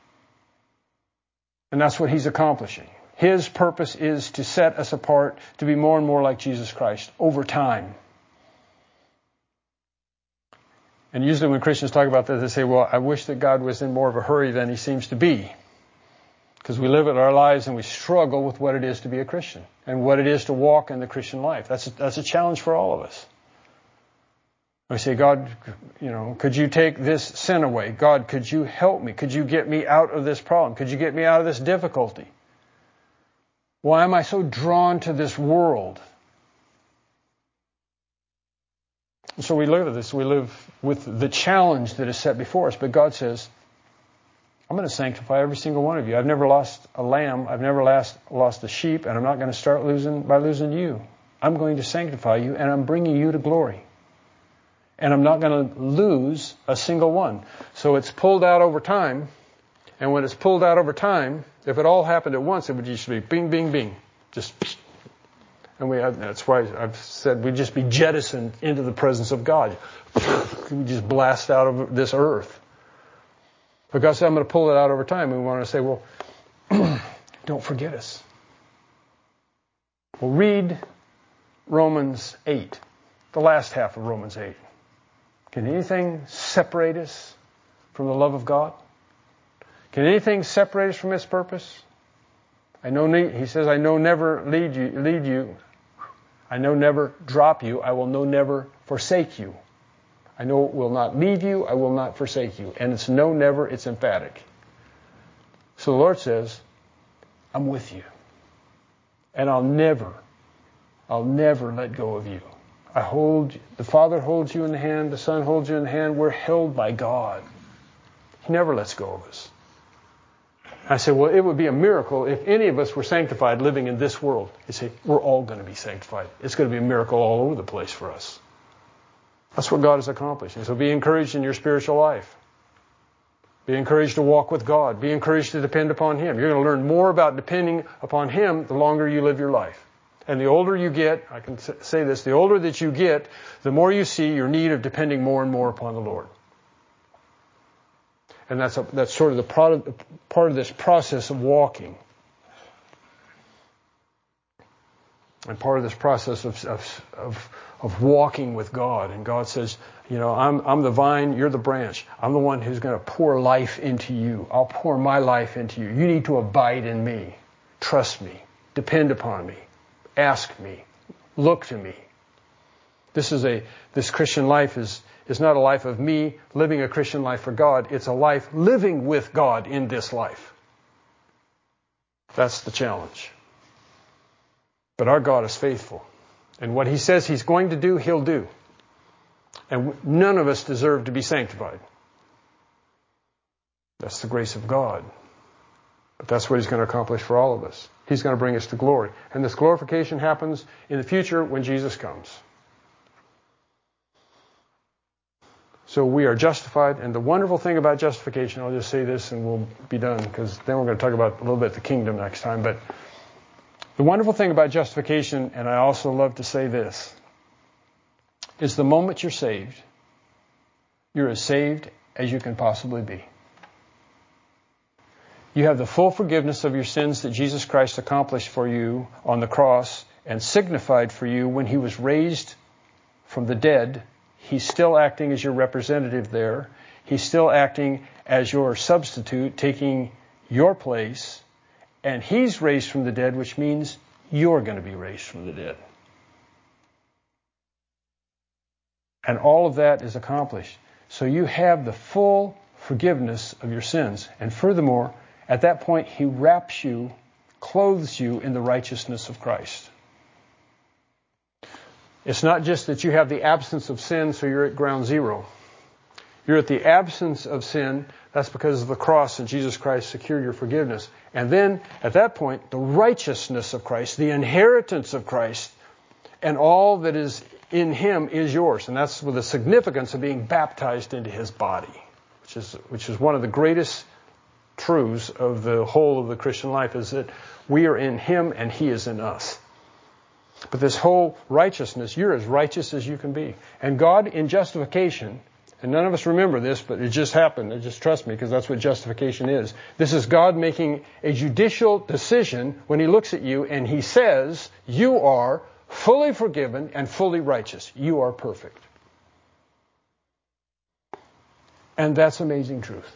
And that's what he's accomplishing. His purpose is to set us apart to be more and more like Jesus Christ over time. And usually when Christians talk about this, they say, well, I wish that God was in more of a hurry than he seems to be. Because we live in our lives and we struggle with what it is to be a Christian and what it is to walk in the Christian life. That's a challenge for all of us. We say, God, could you take this sin away? God, could you help me? Could you get me out of this problem? Could you get me out of this difficulty? Why am I so drawn to this world? And so we live with this. We live with the challenge that is set before us. But God says, I'm going to sanctify every single one of you. I've never lost a lamb. I've never lost a sheep. And I'm not going to start by losing you. I'm going to sanctify you, and I'm bringing you to glory. And I'm not going to lose a single one. So it's pulled out over time. And when it's pulled out over time, if it all happened at once, it would just be bing, bing, bing. Just, and that's why I've said we'd just be jettisoned into the presence of God. We just blast out of this earth. But God said, I'm going to pull it out over time. And we want to say, well, don't forget us. Well, read Romans 8, the last half of Romans 8. Can anything separate us from the love of God? Can anything separate us from His purpose? He says, I know never lead you. I know never drop you. I will never forsake you. I know will not leave you. I will not forsake you. And it's no, never. It's emphatic. So the Lord says, I'm with you. And I'll never let go of you. The Father holds you in the hand. The Son holds you in the hand. We're held by God. He never lets go of us. I said, well, it would be a miracle if any of us were sanctified living in this world. You see, we're all going to be sanctified. It's going to be a miracle all over the place for us. That's what God is accomplishing. So be encouraged in your spiritual life. Be encouraged to walk with God. Be encouraged to depend upon Him. You're going to learn more about depending upon Him the longer you live your life. And the older you get, I can say this, the older that you get, the more you see your need of depending more and more upon the Lord. And that's sort of the part of this process of walking. And part of this process of walking with God. And God says, I'm the vine, you're the branch. I'm the one who's going to pour life into you. I'll pour my life into you. You need to abide in me. Trust me. Depend upon me. Ask me. Look to me. This Christian life is not a life of me living a Christian life for God. It's a life living with God in this life. That's the challenge. But our God is faithful. And what He says He's going to do, He'll do. And none of us deserve to be sanctified. That's the grace of God. But that's what He's going to accomplish for all of us. He's going to bring us to glory. And this glorification happens in the future when Jesus comes. So we are justified. And the wonderful thing about justification, I'll just say this and we'll be done, because then we're going to talk about a little bit the kingdom next time. But the wonderful thing about justification, and I also love to say this, is the moment you're saved, you're as saved as you can possibly be. You have the full forgiveness of your sins that Jesus Christ accomplished for you on the cross and signified for you when He was raised from the dead. He's still acting as your representative there. He's still acting as your substitute, taking your place. And He's raised from the dead, which means you're going to be raised from the dead. And all of that is accomplished. So you have the full forgiveness of your sins. And furthermore, at that point, He wraps you, clothes you in the righteousness of Christ. It's not just that you have the absence of sin, so you're at ground zero. You're at the absence of sin. That's because of the cross and Jesus Christ secured your forgiveness. And then, at that point, the righteousness of Christ, the inheritance of Christ, and all that is in Him is yours. And that's the significance of being baptized into His body, which is one of the greatest truths of the whole of the Christian life, is that we are in Him and He is in us. But this whole righteousness, you're as righteous as you can be. And God in justification, and none of us remember this, but it just happened. Just trust me, because that's what justification is. This is God making a judicial decision when He looks at you and He says, you are fully forgiven and fully righteous. You are perfect. And that's amazing truth.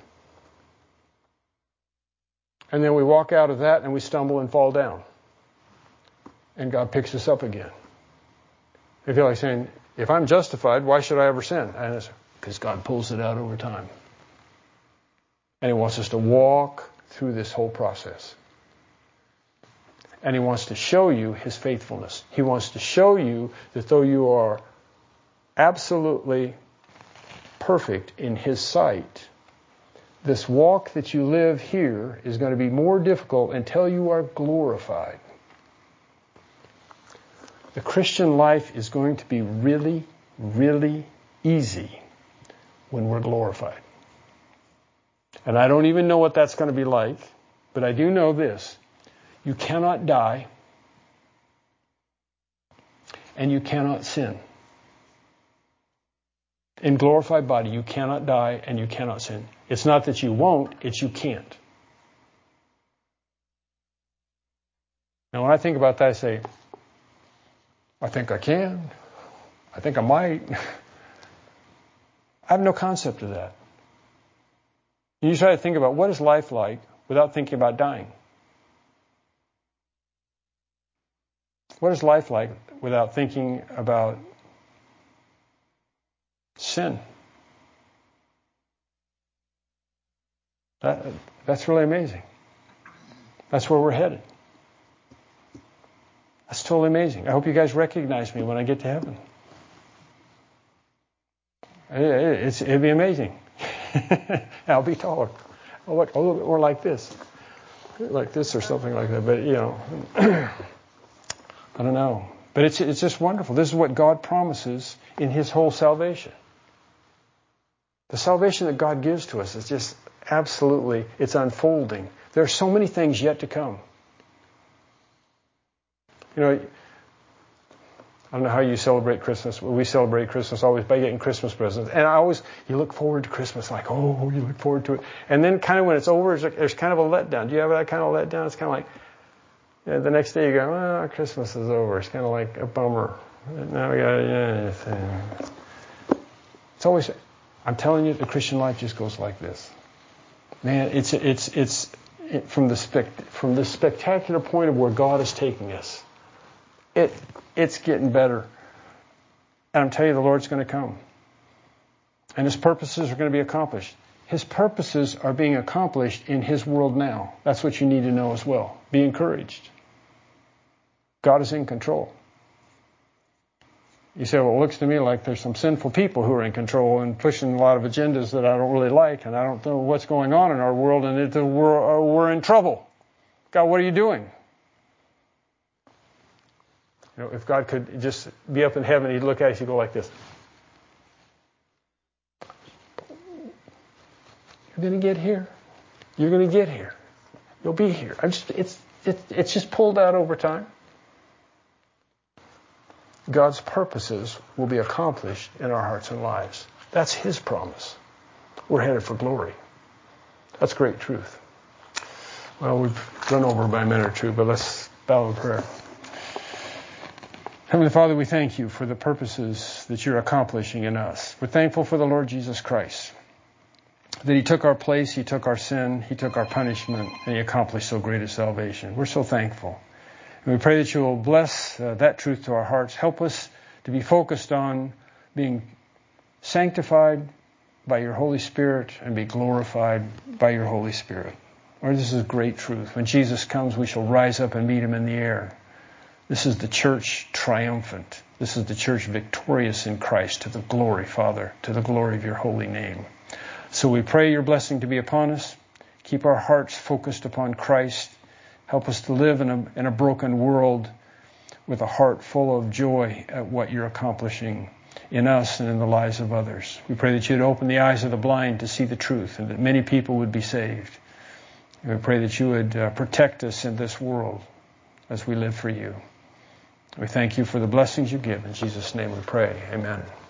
And then we walk out of that and we stumble and fall down. And God picks us up again. If you're like saying, if I'm justified, why should I ever sin? And it's because God pulls it out over time. And He wants us to walk through this whole process. And He wants to show you His faithfulness. He wants to show you that though you are absolutely perfect in His sight, this walk that you live here is going to be more difficult until you are glorified. The Christian life is going to be really, really easy when we're glorified. And I don't even know what that's going to be like, but I do know this. You cannot die, and you cannot sin. In glorified body, you cannot die and you cannot sin. It's not that you won't, it's you can't. Now when I think about that, I say, I think I can. I think I might. I have no concept of that. You try to think about what is life like without thinking about dying. What is life like without thinking about sin? That's really amazing. That's where we're headed. That's totally amazing. I hope you guys recognize me when I get to heaven. It'd be amazing. I'll be taller. I'll look a little bit more like this or something like that. But I don't know. But it's just wonderful. This is what God promises in His whole salvation. The salvation that God gives to us is just absolutely, it's unfolding. There are so many things yet to come. I don't know how you celebrate Christmas. We celebrate Christmas always by getting Christmas presents. And you look forward to Christmas, like, oh, you look forward to it. And then kind of when it's over, there's kind of a letdown. Do you have that kind of letdown? It's kind of like, the next day you go, oh, Christmas is over. It's kind of like a bummer. Now we got it's always, I'm telling you, the Christian life just goes like this. Man, it's from the spectacular point of where God is taking us. It's getting better. And I'm telling you, the Lord's going to come. And His purposes are going to be accomplished. His purposes are being accomplished in His world now. That's what you need to know as well. Be encouraged. God is in control. You say, well, it looks to me like there's some sinful people who are in control and pushing a lot of agendas that I don't really like, and I don't know what's going on in our world, and we're in trouble. God, what are you doing? If God could just be up in heaven, He'd look at us, He'd go like this. You're going to get here. You're going to get here. You'll be here. It's just pulled out over time. God's purposes will be accomplished in our hearts and lives. That's His promise. We're headed for glory. That's great truth. Well, we've run over by a minute or two, but let's bow in prayer. Heavenly Father, we thank You for the purposes that You're accomplishing in us. We're thankful for the Lord Jesus Christ, that He took our place, He took our sin, He took our punishment, and He accomplished so great a salvation. We're so thankful. And we pray that You will bless that truth to our hearts. Help us to be focused on being sanctified by Your Holy Spirit and be glorified by Your Holy Spirit. Lord, this is great truth. When Jesus comes, we shall rise up and meet Him in the air. This is the church triumphant. This is the church victorious in Christ, to the glory, Father, to the glory of Your holy name. So we pray Your blessing to be upon us. Keep our hearts focused upon Christ. Help us to live in a broken world with a heart full of joy at what You're accomplishing in us and in the lives of others. We pray that You'd open the eyes of the blind to see the truth and that many people would be saved. And we pray that You would protect us in this world as we live for You. We thank You for the blessings You give. In Jesus' name we pray. Amen.